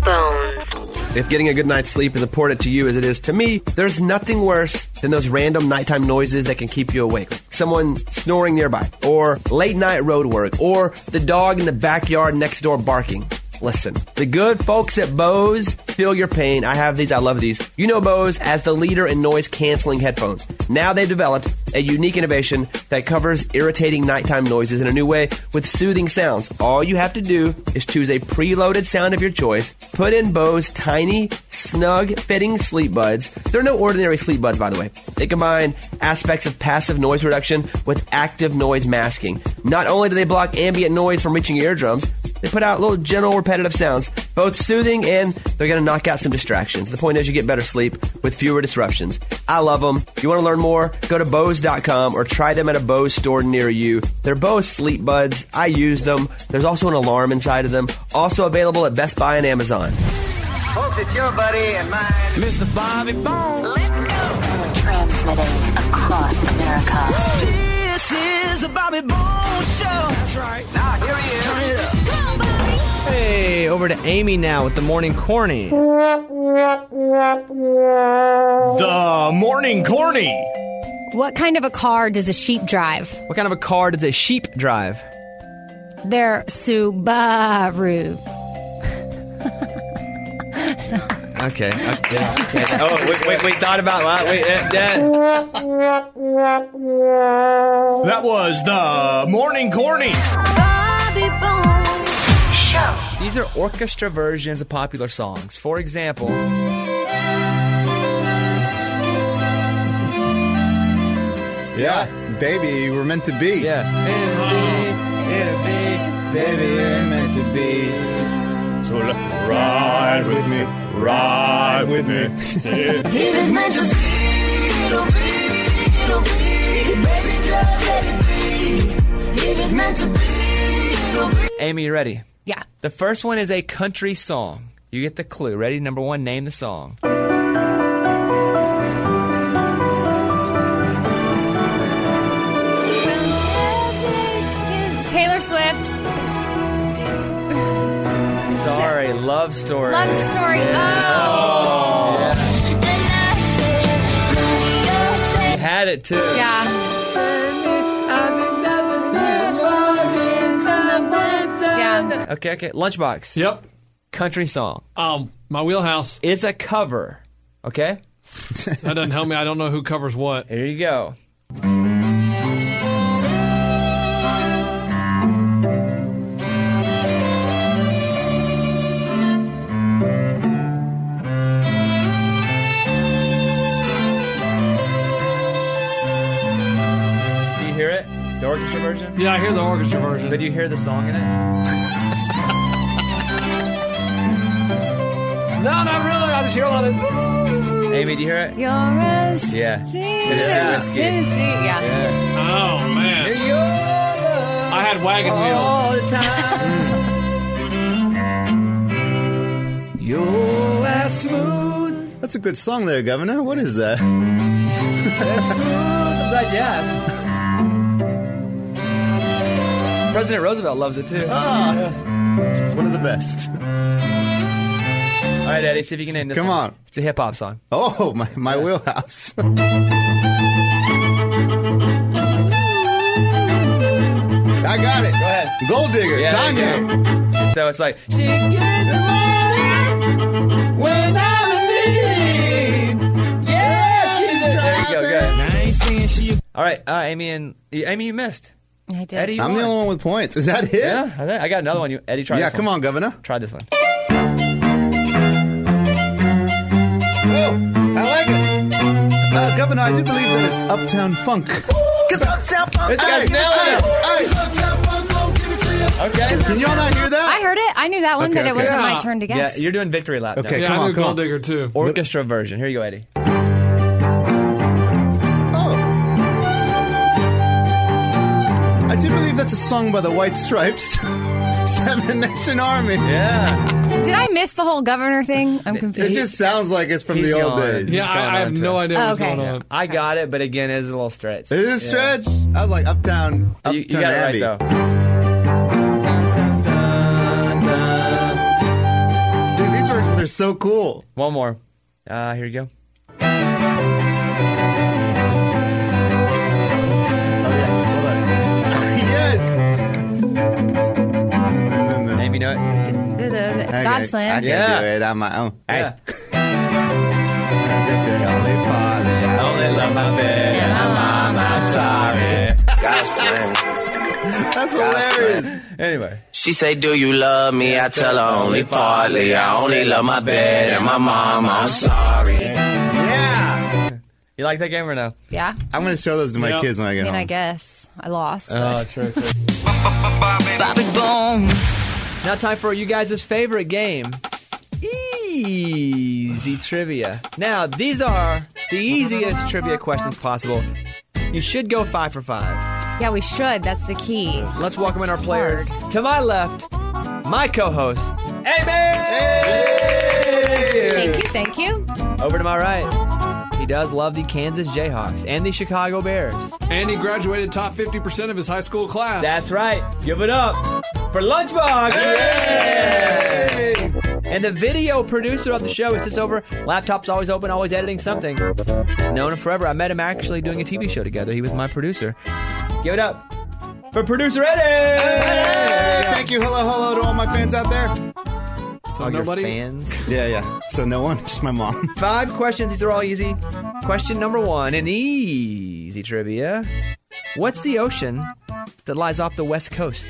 If getting a good night's sleep is important to you as it is to me, there's nothing worse than those random nighttime noises that can keep you awake. Someone snoring nearby, or late night road work, or the dog in the backyard next door barking. Listen, the good folks at Bose feel your pain. I have these. I love these. You know Bose as the leader in noise-canceling headphones. Now they've developed a unique innovation that covers irritating nighttime noises in a new way with soothing sounds. All you have to do is choose a preloaded sound of your choice, put in Bose tiny, snug-fitting sleep buds. They're no ordinary sleep buds, by the way. They combine aspects of passive noise reduction with active noise masking. Not only do they block ambient noise from reaching your eardrums, they put out little gentle repetitive sounds, both soothing and they're going to knock out some distractions. The point is you get better sleep with fewer disruptions. I love them. If you want to learn more, go to Bose dot com or try them at a Bose store near you. They're Bose sleep buds. I use them. There's also an alarm inside of them. Also available at Best Buy and Amazon. Folks, it's your buddy and mine, Mister Bobby Bones. Let's go. Transmitting across America. This is the Bobby Bones Show. That's right. Now, here he is. Turn it up. Come on, Bobby. Hey, over to Amy now with the Morning Corny. The Morning Corny. What kind of a car does a sheep drive? What kind of a car does a sheep drive? They're Subaru. Okay. okay, okay. Oh, wait, wait, wait. Thought about that. Wait, uh, uh. That was the Morning Corny. Bobby Bones Show. These are orchestra versions of popular songs. For example, Yeah, baby, we're meant to be. yeah, baby, you're meant to be. So ride with me, ride with me. If it's meant to be, it'll be, it'll be. Baby, just let it be. If it's meant to be, it'll be. Amy, you ready? Yeah. The first one is a country song. You get the clue. Ready? Number one, name the song. It's Taylor Swift. Sorry, Love Story. Love Story. Oh. And I say, get it too. Yeah. Yeah. Okay, okay. Lunchbox. Yep. Country song. Um, my wheelhouse. It's a cover. Okay? That doesn't help me. I don't know who covers what. Here you go. Do you hear it? The orchestra version? Yeah, I hear the orchestra version. But do you hear the song in it? No, not really. I just hear a lot of. Amy, do you hear it? You're as Yeah. Tennessee. Tennessee. Yeah. Yeah. Oh man. I had wagon All wheel. the time. You're as smooth. That's a good song there, Governor. What is that? That's smooth. I'm glad you asked. President Roosevelt loves it too. Ah, it's one of the best. All right, Eddie, see if you can name this Come one. on. It's a hip hop song. Oh, my, my wheelhouse. I got it. Go ahead. Gold Digger, Yeah, there you Kanye. go. So it's like, she get the money when I'm in need. Yeah, she's there you go, good. All right, uh, Amy and Amy, you missed. I did. Eddie, you I'm won. the only one with points. Is that it? Yeah, I think- I got another one. You, Eddie, try Yeah, this one. come on, Governor. Try this one. Oh, I like it. Uh, Governor, I do believe that is Uptown Funk. Cause Uptown Funk. This guy's nailing it. Okay. Can y'all not hear that? I heard it. I knew that one, Okay, but it okay. wasn't Yeah. my turn to Yeah, guess. you're doing victory lap Okay, now. Yeah, come I on, knew come Gold on. Digger too. Orchestra version. Here you go, Eddie. Oh. I do believe that's a song by the White Stripes. Seven Nation Army. Yeah. Did I miss the whole governor thing? I'm It confused. just sounds like it's from He's the old gone. days. Yeah, going I, I on have to no it. idea what's Okay. going on. I got it, but again, it's a little stretch. Is it a Yeah. stretch? I was like Uptown, Uptown You, you got it Abbey. right, though. Dude, these versions are so cool. One more. Uh, here you go. Yes. Amy, you know it? Okay, God's I plan. can Yeah. do it on my own. Hey. Yeah. Only Polly, I only love my bed and my mama. Sorry. God's plan. That's hilarious. Anyway. She say, do you love me? I tell her only partly. I only love my bed and my mama. I'm sorry. Yeah. You like that game or no? Yeah. I'm going to show those to my Yep. kids when I I get mean, home. I guess I lost. Oh, but- true, true. Bobby Bones. Now time for you guys' favorite game. Easy trivia. Now, these are the easiest trivia questions possible. You should go five for five. Yeah, we should. That's the key. Let's welcome in our It's players. hard. To my left, my co-host, Amy! Thank you. Thank you. Over to my right, he does love the Kansas Jayhawks and the Chicago Bears. And he graduated top fifty percent of his high school class. That's right. Give it up for Lunchbox! Hey! And the video producer of the show, he sits over, laptop's always open, always editing something. Known him forever. I met him actually doing a T V show together. He was my producer. Give it up for producer Eddie! Hey, thank you. Hello, hello to all my fans out there. So All your nobody. fans. Yeah, yeah. So no one, just my mom. Five questions. These are all easy. Question number one, an easy trivia. What's the ocean that lies off the west coast?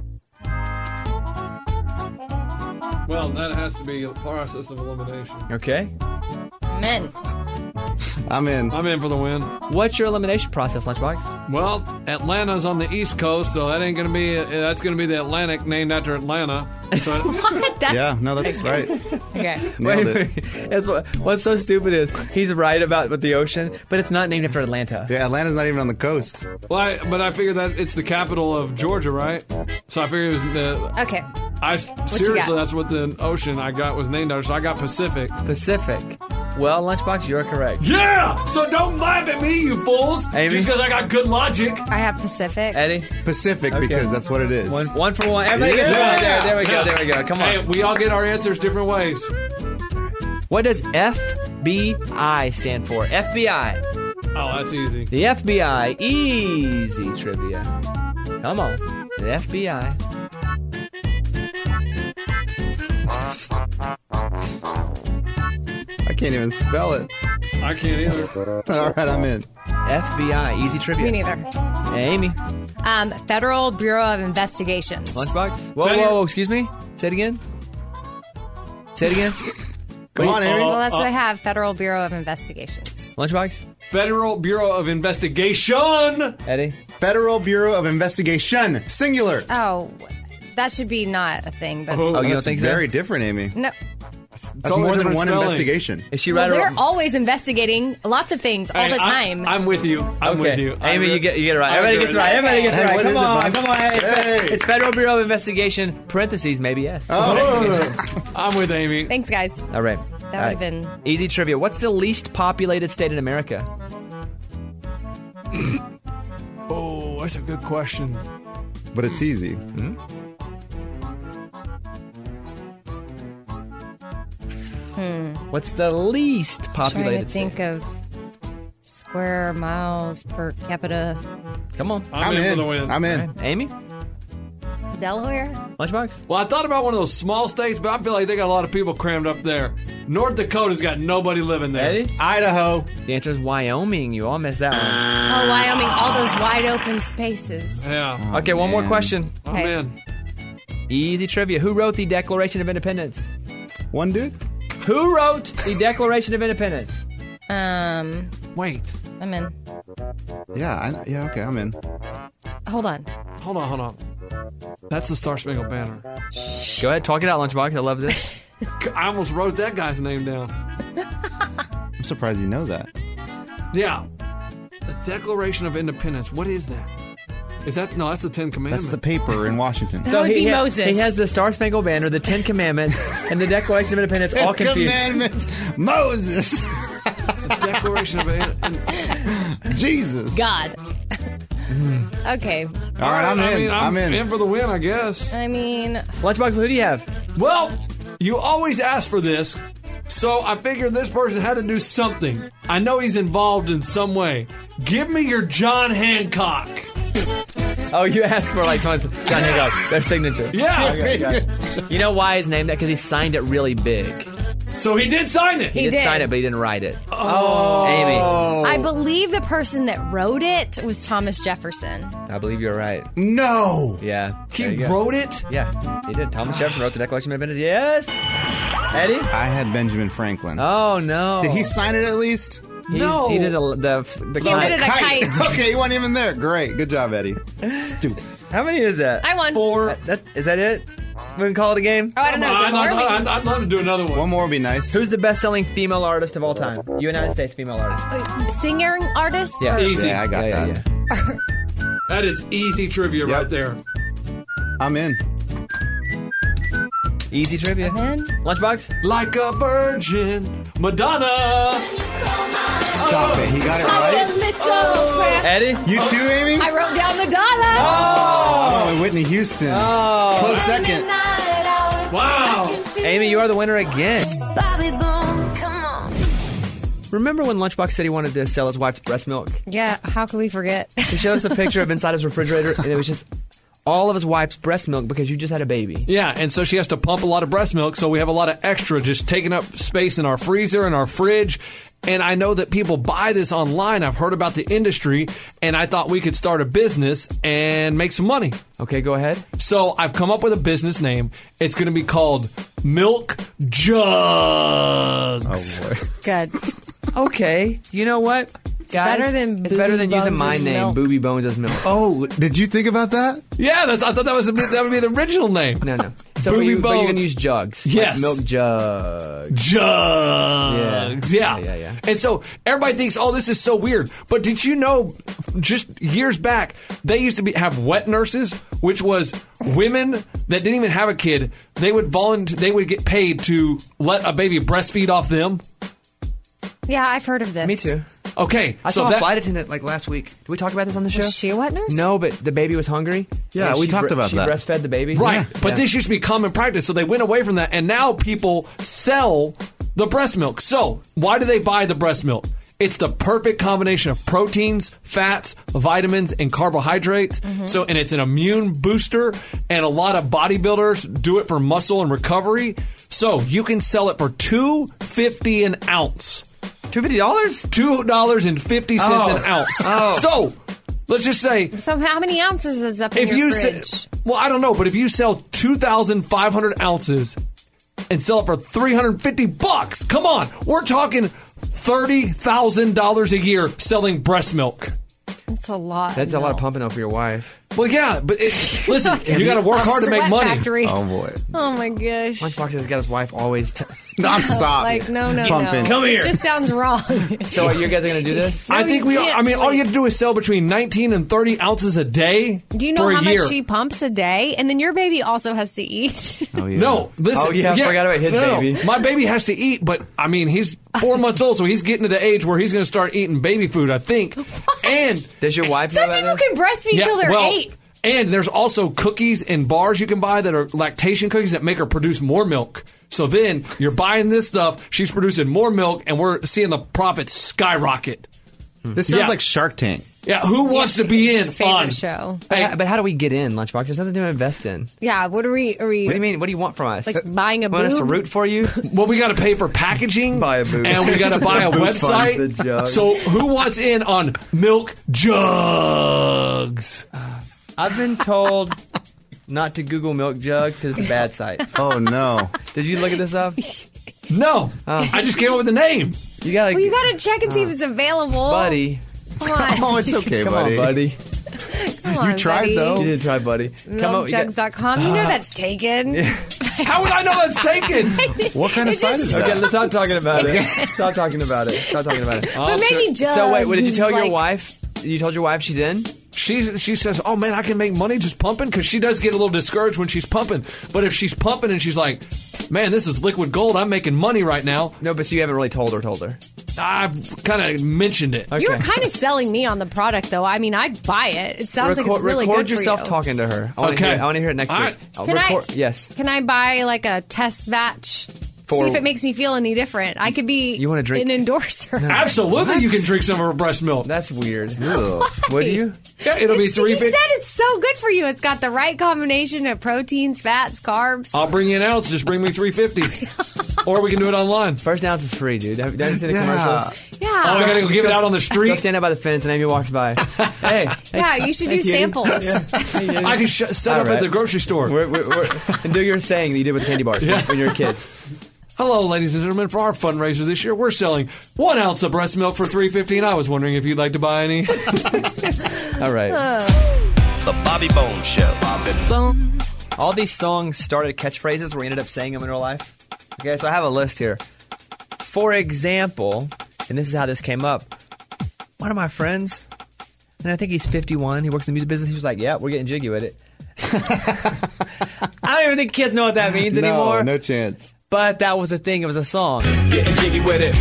Well, that has to be a process of elimination. Okay. Men. I'm in. I'm in for the win. What's your elimination process, Lunchbox? Well, Atlanta's on the East Coast, so that ain't gonna be. That's gonna be the Atlantic named after Atlanta. So What? That, Yeah, no, that's right. Okay. Nailed Wait, it. wait. That's what, what's so stupid is he's right about with the ocean, but it's not named after Atlanta. Yeah, Atlanta's not even on the coast. well, I, but I figured that it's the capital of Georgia, right? So I figured it was the. Okay. I you seriously, got? that's what the ocean I got was named after. So I got Pacific. Pacific. Well, Lunchbox, you're correct. Yeah. So don't laugh at me, you fools. Amy? Just because I got good logic. I have Pacific. Eddie? Pacific, Okay. because that's what it is. One, one for one. Everybody gets Yeah. one. There, there we go, there we go. Come on. Hey, we all get our answers different ways. What does F B I stand for? F B I. Oh, that's easy. The F B I. Easy trivia. Come on. The F B I. I can't even spell it. I can't either. All right, I'm in. F B I. Easy trivia. Me neither. Hey, Amy. Um, Federal Bureau of Investigations. Lunchbox? Whoa, whoa, whoa. Excuse me? Say it again. Say it again. Come on, Amy. Well, that's what I have. Federal Bureau of Investigations. Lunchbox? Federal Bureau of Investigation. Eddie? Federal Bureau of Investigation. Singular. Oh, that should be not a thing. But Oh, you don't That's think so? very different, Amy. no. That's more than one investigation. Is she Well, right or they're wrong? always investigating lots of things all Hey, the I- time. I'm with you. I'm Okay. with you. Amy, I'm you get, you get it right. I'm Everybody good. gets it right. Everybody gets it Hey, right. what Come is it, on. bud? Come on. Hey, Hey. It's Federal Bureau of Investigation, parentheses, maybe yes. Oh. I'm with Amy. Thanks, guys. All right. That All would right. have been. Easy trivia. What's the least populated state in America? Oh, that's a good question. But it's easy. Hmm. What's the least Trying to populated state? think of square miles per capita. Come on. I'm, I'm in, in. for the win. I'm in. All right. Amy? Delaware? Lunchbox? Well, I thought about one of those small states, but I feel like they got a lot of people crammed up there. North Dakota's got nobody living there. Eddie? Idaho. The answer is Wyoming. You all missed that one. Oh, Wyoming. All those wide open spaces. Yeah, Okay, one more man. question. I'm Okay. in. Easy trivia. Who wrote the Declaration of Independence? One dude. Who wrote the Declaration of Independence? Um, Wait. I'm in. Yeah, I know. Yeah, okay, I'm in. Hold on. Hold on, hold on. That's the Star Spangled Banner. Go ahead, talk it out, Lunchbox. I love this. I almost wrote that guy's name down. I'm surprised you know that. Yeah. The Declaration of Independence. What is that? Is that no? That's the Ten Commandments. That's the paper in Washington. That would he, be ha- Moses. he has the Star Spangled Banner, the Ten Commandments, and the Declaration of Independence all confused. Commandments. Moses. The Declaration of Independence. Jesus. God. Okay. All right, I'm I in. mean, I'm, in. in for the win, I guess. I mean, Lunchbox, who do you have? Well, you always ask for this, so I figured this person had to do something. I know he's involved in some way. Give me your John Hancock. Oh, you asked for like someone's John Hancock, their signature. Yeah. Okay, got it. You know why he's named that? Because he signed it really big. So he did sign it. He, He did, did. sign it, but he didn't write it. Oh. Amy, I believe the person that wrote it was Thomas Jefferson. I believe you're right. No. Yeah. He there you go. wrote it? Yeah, he did. Thomas Jefferson wrote the Declaration of Independence. Yes. Eddie? I had Benjamin Franklin. Oh, no. Did he sign it at least? He, No. He did the, the, the He did it a kite. Okay, you weren't even there. Great. Good job, Eddie. Stupid. How many is that? I won. Four. That, that, is that it? We can call it a game? Oh, I don't know. Is it I'd, more? I'd, We- I'd, I'd love to do another one. One more would be nice. Who's the best-selling female artist of all time? United States female artist. Singer artist? Yeah. Or- Easy. Yeah, I got Yeah, that. yeah, yeah. That is easy trivia Yep. right there. I'm in. Easy trivia. Man. Lunchbox? Like a virgin, Madonna. Stop it. He got it Like a right. little crap. Eddie? You too, Amy? I wrote down Madonna. Oh, Whitney Houston. Oh. Close second. Wow. Amy, you are the winner again. Bobby Bone, come on. Remember when Lunchbox said he wanted to sell his wife's breast milk? Yeah, how could we forget? He showed us a picture of inside his refrigerator, and it was just all of his wife's breast milk because you just had a baby. Yeah, and so she has to pump a lot of breast milk, so we have a lot of extra just taking up space in our freezer and our fridge. And I know that people buy this online. I've heard about the industry, and I thought we could start a business and make some money. Okay, go ahead. So I've come up with a business name. It's going to be called Milk Jugs. Oh, boy. Good. Okay, you know what? It's better than It's better Booby than using Bones my as name, milk. Booby Bones as milk. Oh, did you think about that? Yeah, that's. I thought that was a, that would be the original name. No, no. So Booby you, but you're Bones. going to use jugs. Yes. Like milk jugs. Jugs. Yeah. Yeah, yeah, yeah. And so everybody thinks, oh, this is so weird. But did you know, just years back, they used to be have wet nurses, which was women that didn't even have a kid. They would volunteer. They would get paid to let a baby breastfeed off them. Yeah, I've heard of this. Me too. Okay, I so saw that, a flight attendant like last week. Did we talk about this on the show? Was she a wet nurse? No, but the baby was hungry. Yeah, and we she talked bre- about she that. breastfed the baby. right, Yeah. but Yeah. this used to be common practice, so they went away from that, and now people sell the breast milk. So why do they buy the breast milk? It's the perfect combination of proteins, fats, vitamins, and carbohydrates. Mm-hmm. So, and it's an immune booster, and a lot of bodybuilders do it for muscle and recovery. So you can sell it for two fifty an ounce. Two fifty dollars? Two dollars and fifty cents Oh. an ounce. Oh. So let's just say, So how many ounces is up in if your you fridge? se- well, I don't know, but if you sell two thousand five hundred ounces and sell it for three hundred fifty bucks, come on, we're talking thirty thousand dollars a year selling breast milk. That's a lot. That's a lot of pumping up for your wife. Well, yeah, but it's, listen, you got to work hard to make Sweat money. factory. Oh boy. Oh my gosh. Lunchbox has got his wife always. T- Non-stop. Like no, no, Pumping. no. Come here. It just sounds wrong. so you guys are going to do this? I think you we are. can't I mean, all sleep. you have to do is sell between nineteen and thirty ounces a day. Do you know for how a year. much she pumps a day? And then your baby also has to eat. Oh yeah. No, listen. Oh, yeah, I forgot about his no, no, baby. My baby has to eat, but I mean, he's four months old, so he's getting to the age where he's going to start eating baby food, I think. And Does your wife Some know people about can breastfeed yeah, till they're well, eight. and there's also cookies and bars you can buy that are lactation cookies that make her produce more milk. So then you're buying this stuff, she's producing more milk, and we're seeing the profits skyrocket. This sounds Yeah. like Shark Tank. Yeah, who wants to be in His favorite on? show. But, Hey, how- but how do we get in, Lunchbox? There's nothing to invest in. Yeah, what are we? Are we? What do you mean? What do you want from us? Like buying a want us to boob? root for you? well, we got to pay for packaging, Buy a boob. and we got to buy a Boob website. funds the jug. So, who wants in on milk jugs? I've been told not to Google milk jug because it's a bad site. Oh no. Did you look at this up? No, Oh. I just came up with the name. You gotta, Well, you got to check and see if it's available, buddy. Come on, Oh, it's okay, Come buddy. on, buddy. Come on, You tried buddy. though. You didn't try, buddy. Come on, milk jugs dot com. You know that's taken. How would I know that's taken? What kind of It site just- is that? Okay, let's stop talking about it. Stop talking about it. Stop talking about it. But maybe jugs. So wait, what did you tell your like- wife? You told your wife she's in? She she says, "Oh man, I can make money just pumping," because she does get a little discouraged when she's pumping. But if she's pumping and she's like, "Man, this is liquid gold. I'm making money right now," No, but you haven't really told her. Told her. I've kind of mentioned it. Okay. You were kind of selling me on the product, though. I mean, I'd buy it. It sounds like it's really record good yourself for you. talking to her. I want to Okay. hear it. I want to hear it next All week. right. I'll Can I- record. Yes. Can I buy like a test batch? For- See if it makes me feel any different. I could be You wanna drink- an endorser. Absolutely, you can drink some of her breast milk. That's weird. Ugh. Would you? Yeah, it'll be It's- three you said fifty. it's so good for you. It's got the right combination of proteins, fats, carbs. I'll bring you an ounce. Just bring me three fifty, or we can do it online. First ounce is free, dude. Have, have you seen the Yeah. commercials? yeah. Oh, I gotta go give it out on the Go street. stand out by the fence and Amy walks by. Hey. hey yeah, you should do hey, cutie. samples. Hey, cutie. I can sh- set All up at right. the grocery store. We're, we're, we're, and do your saying that you did with the candy bars Yeah. when you were a kid. Hello, ladies and gentlemen. For our fundraiser this year, we're selling one ounce of breast milk for three fifty, and I was wondering if you'd like to buy any. All right. The Bobby Bones Show. Bones. All these songs started catchphrases where we ended up saying them in real life. Okay, so I have a list here. For example, and this is how this came up. One of my friends, and I think he's fifty-one, he works in the music business, he was like, yeah, we're getting jiggy with it. I don't even think kids know what that means No, anymore. no chance. But that was a thing, it was a song. Getting jiggy with it.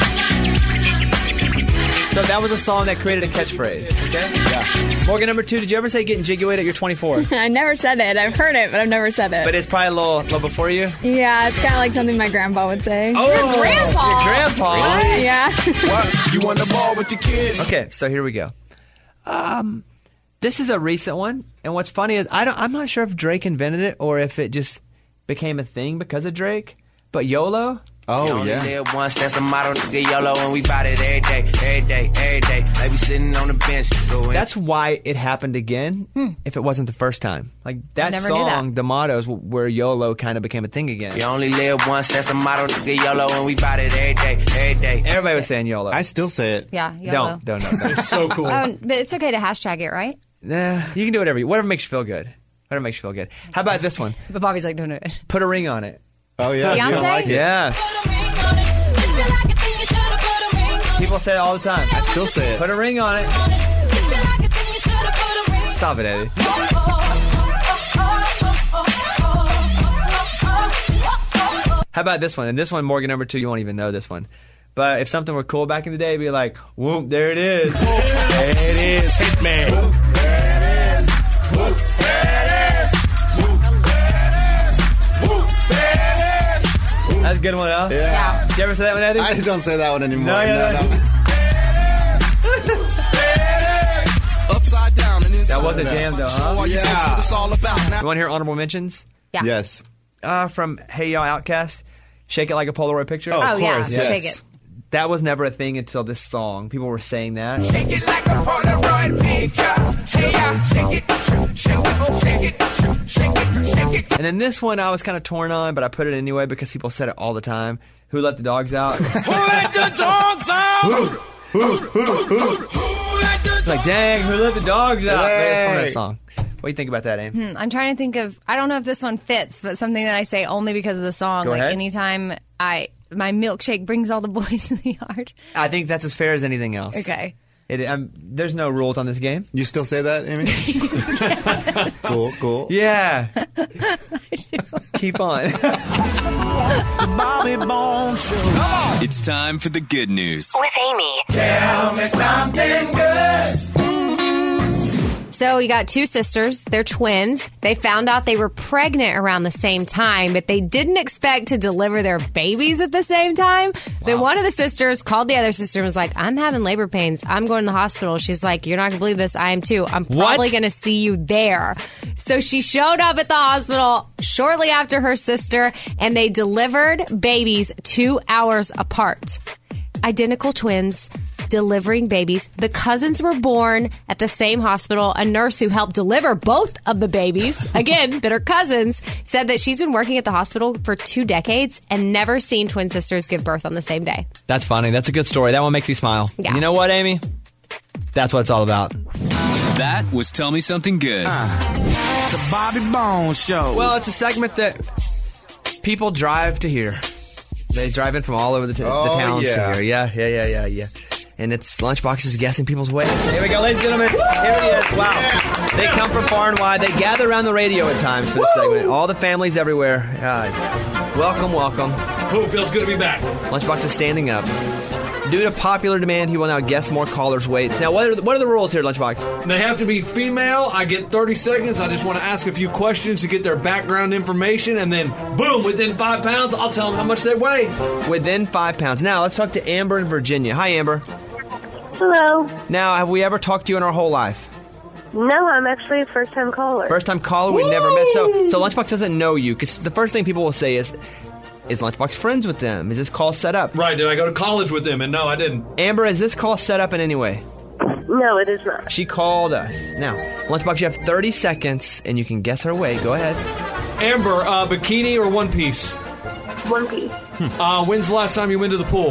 So that was a song that created a catchphrase. Okay? Yeah. Morgan, number two, did you ever say getting jiggy with it? You're twenty-four. I never said it. I've heard it, but I've never said it. But it's probably a little, little before you. yeah, it's kind of like something my grandpa would say. Oh, Your grandpa? Your grandpa. What? Yeah. What? You on the ball with your kids? Okay, so here we go. Um, this is a recent one, and what's funny is I don't. I'm not sure if Drake invented it or if it just became a thing because of Drake. But YOLO. Oh yeah. Live once, that's the motto, nigga. YOLO, and we bout it every day, every day, every day. Like we sitting on the bench, going. That's why it happened again. If it wasn't the first time, like that Never knew song, that. the mottos where YOLO kind of became a thing again. You only live once, that's the motto, nigga. YOLO, and we bout it every day, every day. Everybody was saying YOLO. I still say it. Yeah, YOLO. Don't, don't, don't. don't. It's so cool. Oh, but it's okay to hashtag it, right? Nah, you can do whatever. You, whatever makes you feel good. Whatever makes you feel good. How about this one? But Bobby's like, don't do it. Put a ring on it. Oh yeah. You don't Beyonce? like it. Yeah. People say it all the time. I still say it. Put a ring on it. Stop it, Eddie. How about this one? And this one, Morgan, number two, you won't even know this one. But if something were cool back in the day, it'd be like, whoop, there it is. There it is, Hitman. That's a good one, huh? Yeah. Did you ever say that one, Eddie? I don't say that one anymore. No, yeah, no, no. no. That was a jam, though, huh? Yeah. You want to hear honorable mentions? Yeah. Yes. Uh, from Hey Y'all Outcast, Shake It Like a Polaroid Picture. Oh, Oh, of yeah. course, yes. Shake it. That was never a thing until this song. People were saying that. Shake it like a Polaroid picture. Hey, yeah, shake it, shake it, shake it, shake it, shake it. And then this one I was kind of torn on, but I put it anyway because people said it all the time. Who let the dogs out? Who let the dogs out? It's like, dang, who let the dogs out? Maybe it's from Hey. that song. What do you think about that, Aim? Hmm, I'm trying to think of. I don't know if this one fits, but something that I say only because of the song. Go like ahead. anytime I my milkshake brings all the boys in the yard. I think that's as fair as anything else. Okay. It, um, there's no rules on this game. You still say that, Amy? Cool, cool. Yeah. Keep on. The Bobby Bones Show. It's time for the good news. With Amy. Tell me something good. So you got two sisters. They're twins. They found out they were pregnant around the same time, but they didn't expect to deliver their babies at the same time. Then one of the sisters called the other sister and was like, I'm having labor pains. I'm going to the hospital. She's like, you're not going to believe this. I am too. I'm probably going to see you there. So she showed up at the hospital shortly after her sister, and they delivered babies two hours apart. Identical twins delivering babies. The cousins were born at the same hospital. A nurse who helped deliver both of the babies, again, that are cousins, said that she's been working at the hospital for two decades and never seen twin sisters give birth on the same day. That's funny. That's a good story. That one makes me smile. Yeah. You know what, Amy? That's what it's all about. That was Tell Me Something Good. The Bobby Bones Show. Well, it's a segment that people drive to hear. They drive in from all over the, t- Oh, the towns yeah. to here. Yeah, yeah, yeah, yeah, yeah. And it's Lunchbox's guessing people's way. Here we go, ladies and gentlemen. Here it is. Wow. They come from far and wide. They gather around the radio at times for this segment. All the families everywhere. Uh, welcome, welcome. Oh, it feels good to be back. Lunchbox is standing up. Due to popular demand, he will now guess more callers' weights. Now, what are the, what are the rules here, Lunchbox? They have to be female. I get thirty seconds. I just want to ask a few questions to get their background information, and then, boom, within five pounds, I'll tell them how much they weigh. Within five pounds. Now, let's talk to Amber in Virginia. Hi, Amber. Hello. Now, have we ever talked to you in our whole life? No, I'm actually a first-time caller. First time caller, we never met. So, so Lunchbox doesn't know you, because the first thing people will say is, is Lunchbox friends with them? Is this call set up? Right, did I go to college with them? And no, I didn't. Amber, is this call set up in any way? No, it is not. She called us. Now, Lunchbox, you have thirty seconds, and you can guess her weight. Go ahead. Amber, uh, bikini or one piece? One piece. Uh, when's the last time you went to the pool?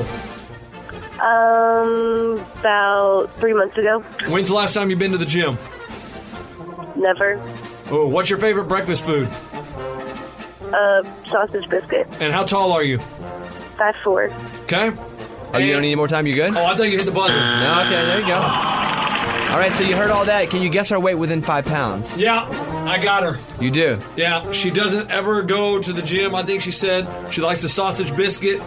Um, about three months ago. When's the last time you've been to the gym? Never. Oh, what's your favorite breakfast food? Uh, sausage biscuit. And how tall are you? Five four. Okay. Oh, you don't need any more time? You good? Oh, I thought you hit the buzzer. No, okay, there you go. All right, so you heard all that. Can you guess her weight within five pounds? Yeah, I got her. You do? Yeah, she doesn't ever go to the gym. I think she said she likes the sausage biscuit.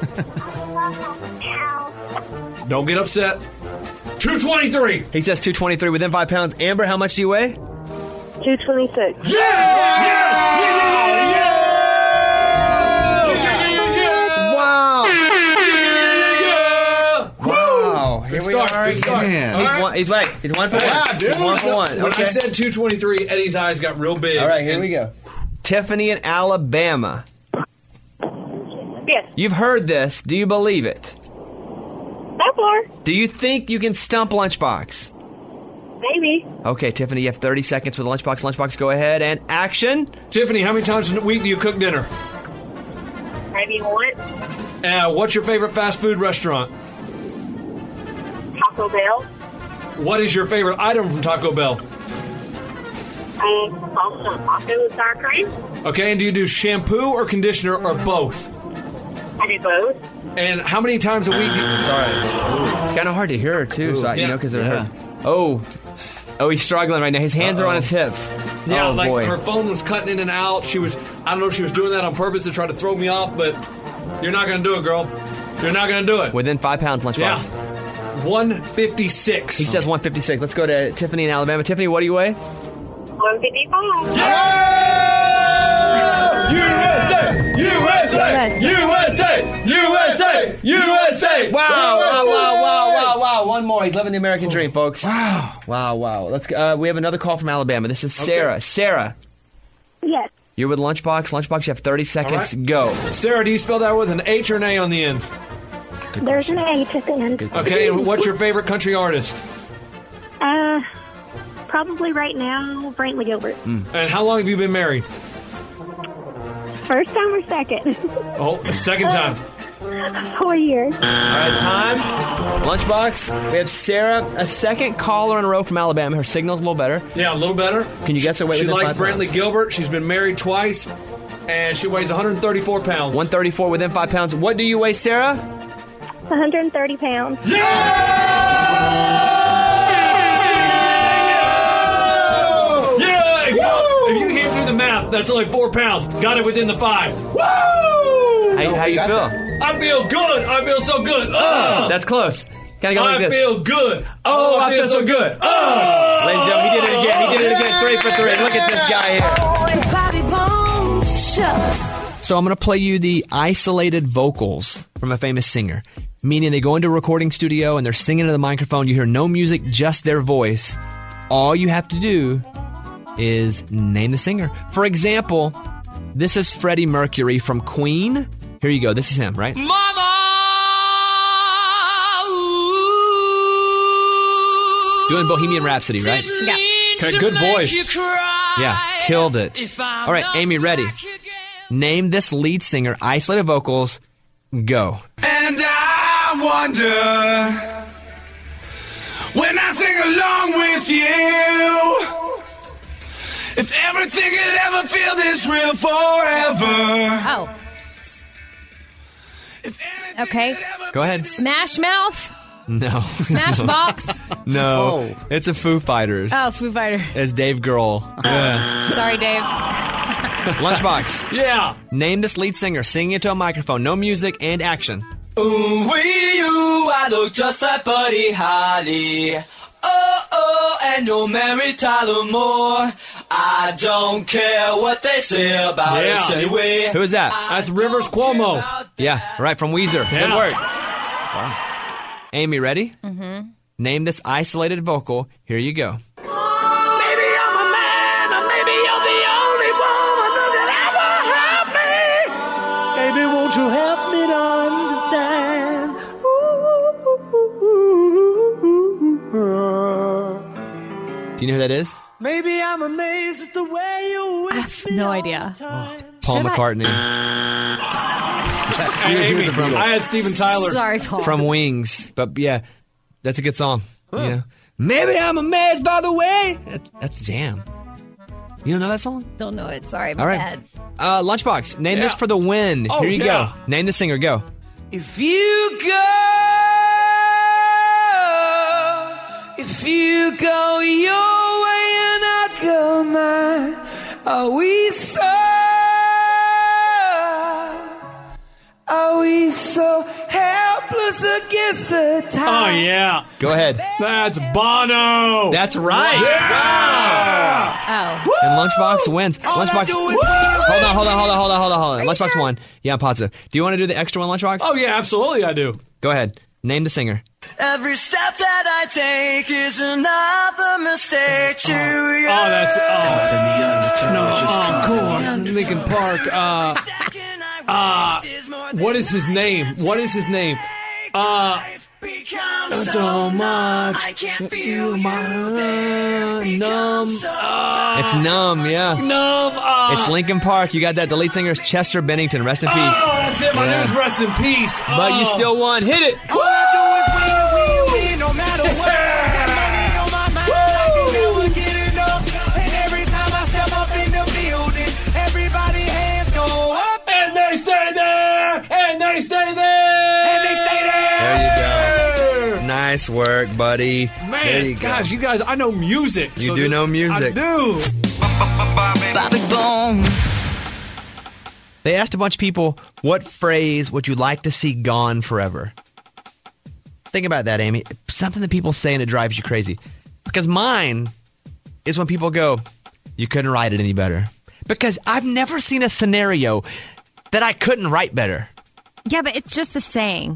Don't get upset. two twenty-three. He says two twenty-three within five pounds. Amber, how much do you weigh? two twenty-six. Yeah! Yeah! Yeah! Yeah! Yeah! Wow! Wow! Here Good we start, are. good start. He's, All right. one, he's right. He's one for one. Yeah, dude. He's one for one. When Okay. I said two twenty-three, Eddie's eyes got real big. All right, here we go. Tiffany in Alabama. Yes. You've heard this. Do you believe it? That far. Do you think you can stump Lunchbox? Maybe. Okay, Tiffany, you have thirty seconds with Lunchbox. Lunchbox, go ahead and action. Tiffany, how many times a week do you cook dinner? Maybe one. Uh, what's your favorite fast food restaurant? Taco Bell. What is your favorite item from Taco Bell? Um, also taco with sour cream. Okay, and do you do shampoo or conditioner or both? I do both. And how many times a week? You- Sorry. It's kind of hard to hear her, too, so, I- you Yeah. know, because they're Yeah. hurt. Oh. Oh, he's struggling right now. His hands are on Uh-oh. his hips. Yeah, oh, like boy. her phone was cutting in and out. She was, I don't know if she was doing that on purpose to try to throw me off, but you're not going to do it, girl. You're not going to do it. Within five pounds, Lunchbox. Yeah. one fifty-six. He says one fifty-six. Let's go to Tiffany in Alabama. Tiffany, what do you weigh? one fifty-five. U S A! U S A! U S A! U S A! U S A! Wow, wow, wow, wow, wow, wow. One more. He's living the American dream, folks. Wow. Wow, wow. Let's. Uh, we have another call from Alabama. This is Sarah. Okay. Sarah. Yes. You're with Lunchbox. Lunchbox, you have thirty seconds. Right. Go. Sarah, do you spell that with an H or an A on the end? There's an H at the end. Okay, and what's your favorite country artist? Uh, probably right now, Brantley Gilbert. Mm. And how long have you been married? First time or second? Oh, the second time. Uh, four years. All right, time. Lunchbox, we have Sarah, a second caller in a row from Alabama. Her signal's a little better. Yeah, a little better. Can you guess her weight? She within likes five Brantley pounds? Gilbert. She's been married twice, and she weighs one hundred thirty-four pounds. one thirty-four within five pounds. What do you weigh, Sarah? one hundred thirty pounds. Yeah! Yeah! If you, if you can't do the math, that's only four pounds. Got it within the five. Woo! How, how you feel? That. I feel good. I feel so good. Oh, that's close. Kind of go like I this. feel good. Oh, I, I feel, feel so good. Oh! Ladies and gentlemen, he did it again. He did it again. Three for three. Look at this guy here. So I'm going to play you the isolated vocals from a famous singer. Meaning they go into a recording studio and they're singing into the microphone. You hear no music, just their voice. All you have to do is name the singer. For example, this is Freddie Mercury from Queen. Here you go. This is him, right? Mama! Doing Bohemian Rhapsody, right? Yeah. Okay, good voice. Yeah, killed it. All right, Amy, ready? Name this lead singer, isolated vocals, go. And I wonder when I sing along with you if everything could ever feel this real forever. Oh. Okay. Go ahead. Smash Mouth? No. Smash Box? No. Oh. It's a Foo Fighters. Oh, Foo Fighter. It's Dave Grohl. Yeah. Sorry, Dave. Lunchbox. Yeah. Name this lead singer. Singing into a microphone. No music and action. Ooh, wee, you, I look just like Buddy Holly. Oh, oh, and no Mary Tyler Moore. I don't care what they say about yeah. us anyway. Who is that? That's Rivers Cuomo. Yeah, right, from Weezer. Yeah. Good work. Wow. Amy, ready? Mm-hmm. Name this isolated vocal. Here you go. Maybe I'm a man, or maybe you're the only woman who could ever help me. Baby, won't you help me to understand? Do you know who that is? Maybe I'm amazed at the way you I have no idea. Oh, Paul Should McCartney. Hey, Amy, I had Steven Tyler. Sorry, Paul. From Wings. But yeah, that's a good song. Huh. You know? Maybe I'm amazed by the way. That, that's a jam. You don't know that song? Don't know it. Sorry, I'm All right. bad. Uh, Lunchbox, name Yeah. this for the win. Oh, Here you yeah. go. Name the singer. Go. If you go, if you go your way and I go mine, are we so, are we so helpless against the Oh, time? yeah. Go ahead. That's Bono. That's right. Yeah. Oh. And Lunchbox wins. Lunchbox. Hold on, hold on, hold on, hold on, hold on, hold on. Lunchbox sure? won. Yeah, I'm positive. Do you want to do the extra one, Lunchbox? Oh, yeah, absolutely I do. Go ahead. Name the singer. Every step that I take is another mistake to you. Oh, that's... Oh, no, Encore. Lincoln Park. Uh, uh, what is his name? What is his name? Uh... So much. I can't feel my numb. Uh, It's Numb, yeah. numb. Uh, It's Linkin Park. You got that. The lead singer is Chester Bennington. Rest in peace. Oh, that's it. My Yeah. news. Rest in peace. But you Oh. still won. Hit it. All I do is win, win, win, no matter what. Got money on my mind, I can never get enough. And every time I step up in the building, everybody hands go up. And they stay there. And they stay there. And they stay there. There you go. Nice work, buddy. There Man, you go. gosh, you guys, I know music. You so do that- know music. I do. Bobby Bones. They asked a bunch of people, what phrase would you like to see gone forever? Think about that, Amy. Something that people say and it drives you crazy. Because mine is when people go, you couldn't write it any better. Because I've never seen a scenario that I couldn't write better. Yeah, but it's just a saying.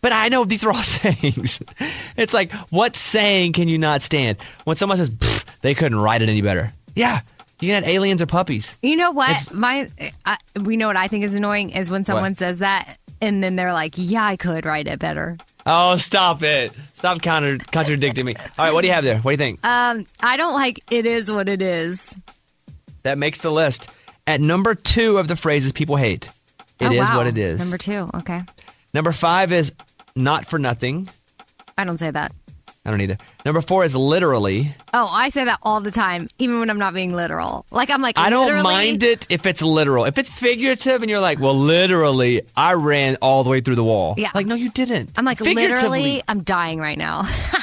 But I know these are all sayings. It's like, what saying can you not stand? When someone says, "Pfft, they couldn't write it any better." Yeah, you can have aliens or puppies. You know what? It's- My, I, we know what I think is annoying is when someone What? says that and then they're like, yeah, I could write it better. Oh, stop it. Stop counter contradicting me. All right, what do you have there? What do you think? Um, I don't like it is what it is. That makes the list. At number two of the phrases people hate, it oh, is wow. what it is. Number two. Okay. Number five is not for nothing. I don't say that. I don't either. Number four is literally. Oh, I say that all the time, even when I'm not being literal. Like, I'm like, I don't literally- mind it if it's literal. If it's figurative and you're like, well, literally, I ran all the way through the wall. Yeah. Like, no, you didn't. I'm like, Figuratively. literally, I'm dying right now.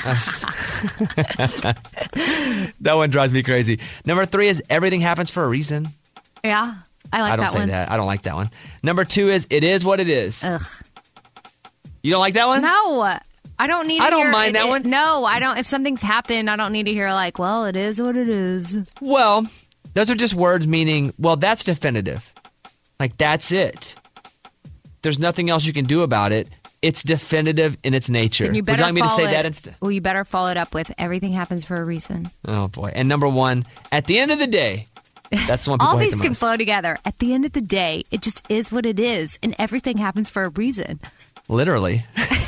That one drives me crazy. Number three is everything happens for a reason. Yeah, I like I don't that say one. that. I don't like that one. Number two is it is what it is. Ugh. You don't like that one? No, I don't need to I don't hear, mind it- that it- one. No, I don't. If something's happened, I don't need to hear like, well, it is what it is. Well, those are just words meaning, well, that's definitive. Like, that's it. There's nothing else you can do about it. It's definitive in its nature. Then you Would better you like me to follow say it- that instead? Well, you better follow it up with everything happens for a reason. Oh, boy. And number one, at the end of the day, that's the one people All hate these the can most. flow together. At the end of the day, it just is what it is, and everything happens for a reason. Literally.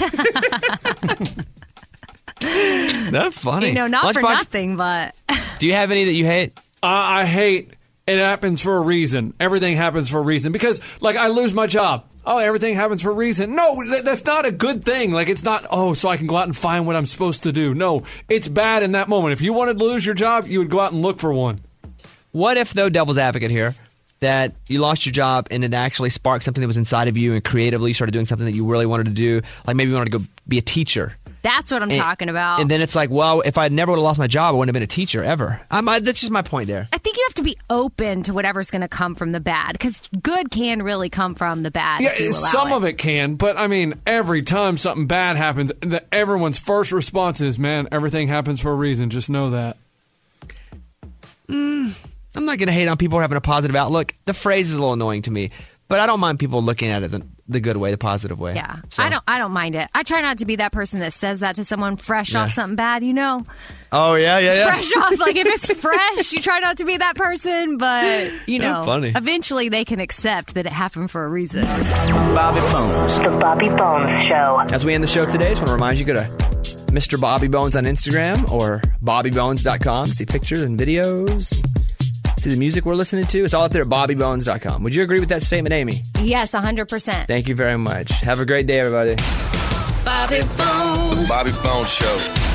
That's funny. You know, not for Lunchbox, nothing, but do you have any that you hate? Uh, I hate it happens for a reason. Everything happens for a reason. Because, like, I lose my job. Oh, everything happens for a reason. No, th- that's not a good thing. Like, it's not, oh, so I can go out and find what I'm supposed to do. No, it's bad in that moment. If you wanted to lose your job, you would go out and look for one. What if, though, devil's advocate here, that you lost your job and it actually sparked something that was inside of you and creatively you started doing something that you really wanted to do? Like maybe you wanted to go be a teacher. that's what I'm And- talking about. And then it's like, well, if I never would have lost my job, I wouldn't have been a teacher ever. I'm, I, that's just my point there. I think you have to be open to whatever's going to come from the bad, because good can really come from the bad. Yeah, if you allow some it. of it can, but I mean, every time something bad happens, the, everyone's first response is, man, everything happens for a reason. Just know that. Mm, I'm not going to hate on people having a positive outlook. The phrase is a little annoying to me, but I don't mind people looking at it the, the good way, the positive way. Yeah, So- I don't. I don't mind it. I try not to be that person that says that to someone fresh Yeah. off something bad. You know, Oh, yeah, yeah, yeah. fresh off. Like if it's fresh, you try not to be that person. But you know, That's funny. eventually they can accept that it happened for a reason. Bobby Bones. The Bobby Bones Show. As we end the show today, I just want to remind you, go to Mister Bobby Bones on Instagram or bobby bones dot com. See pictures and videos. See the music we're listening to. It's all out there at bobby bones dot com. Would you agree with that statement, Amy? Yes, one hundred percent. Thank you very much. Have a great day, everybody. Bobby Bones. Bobby Bones Show.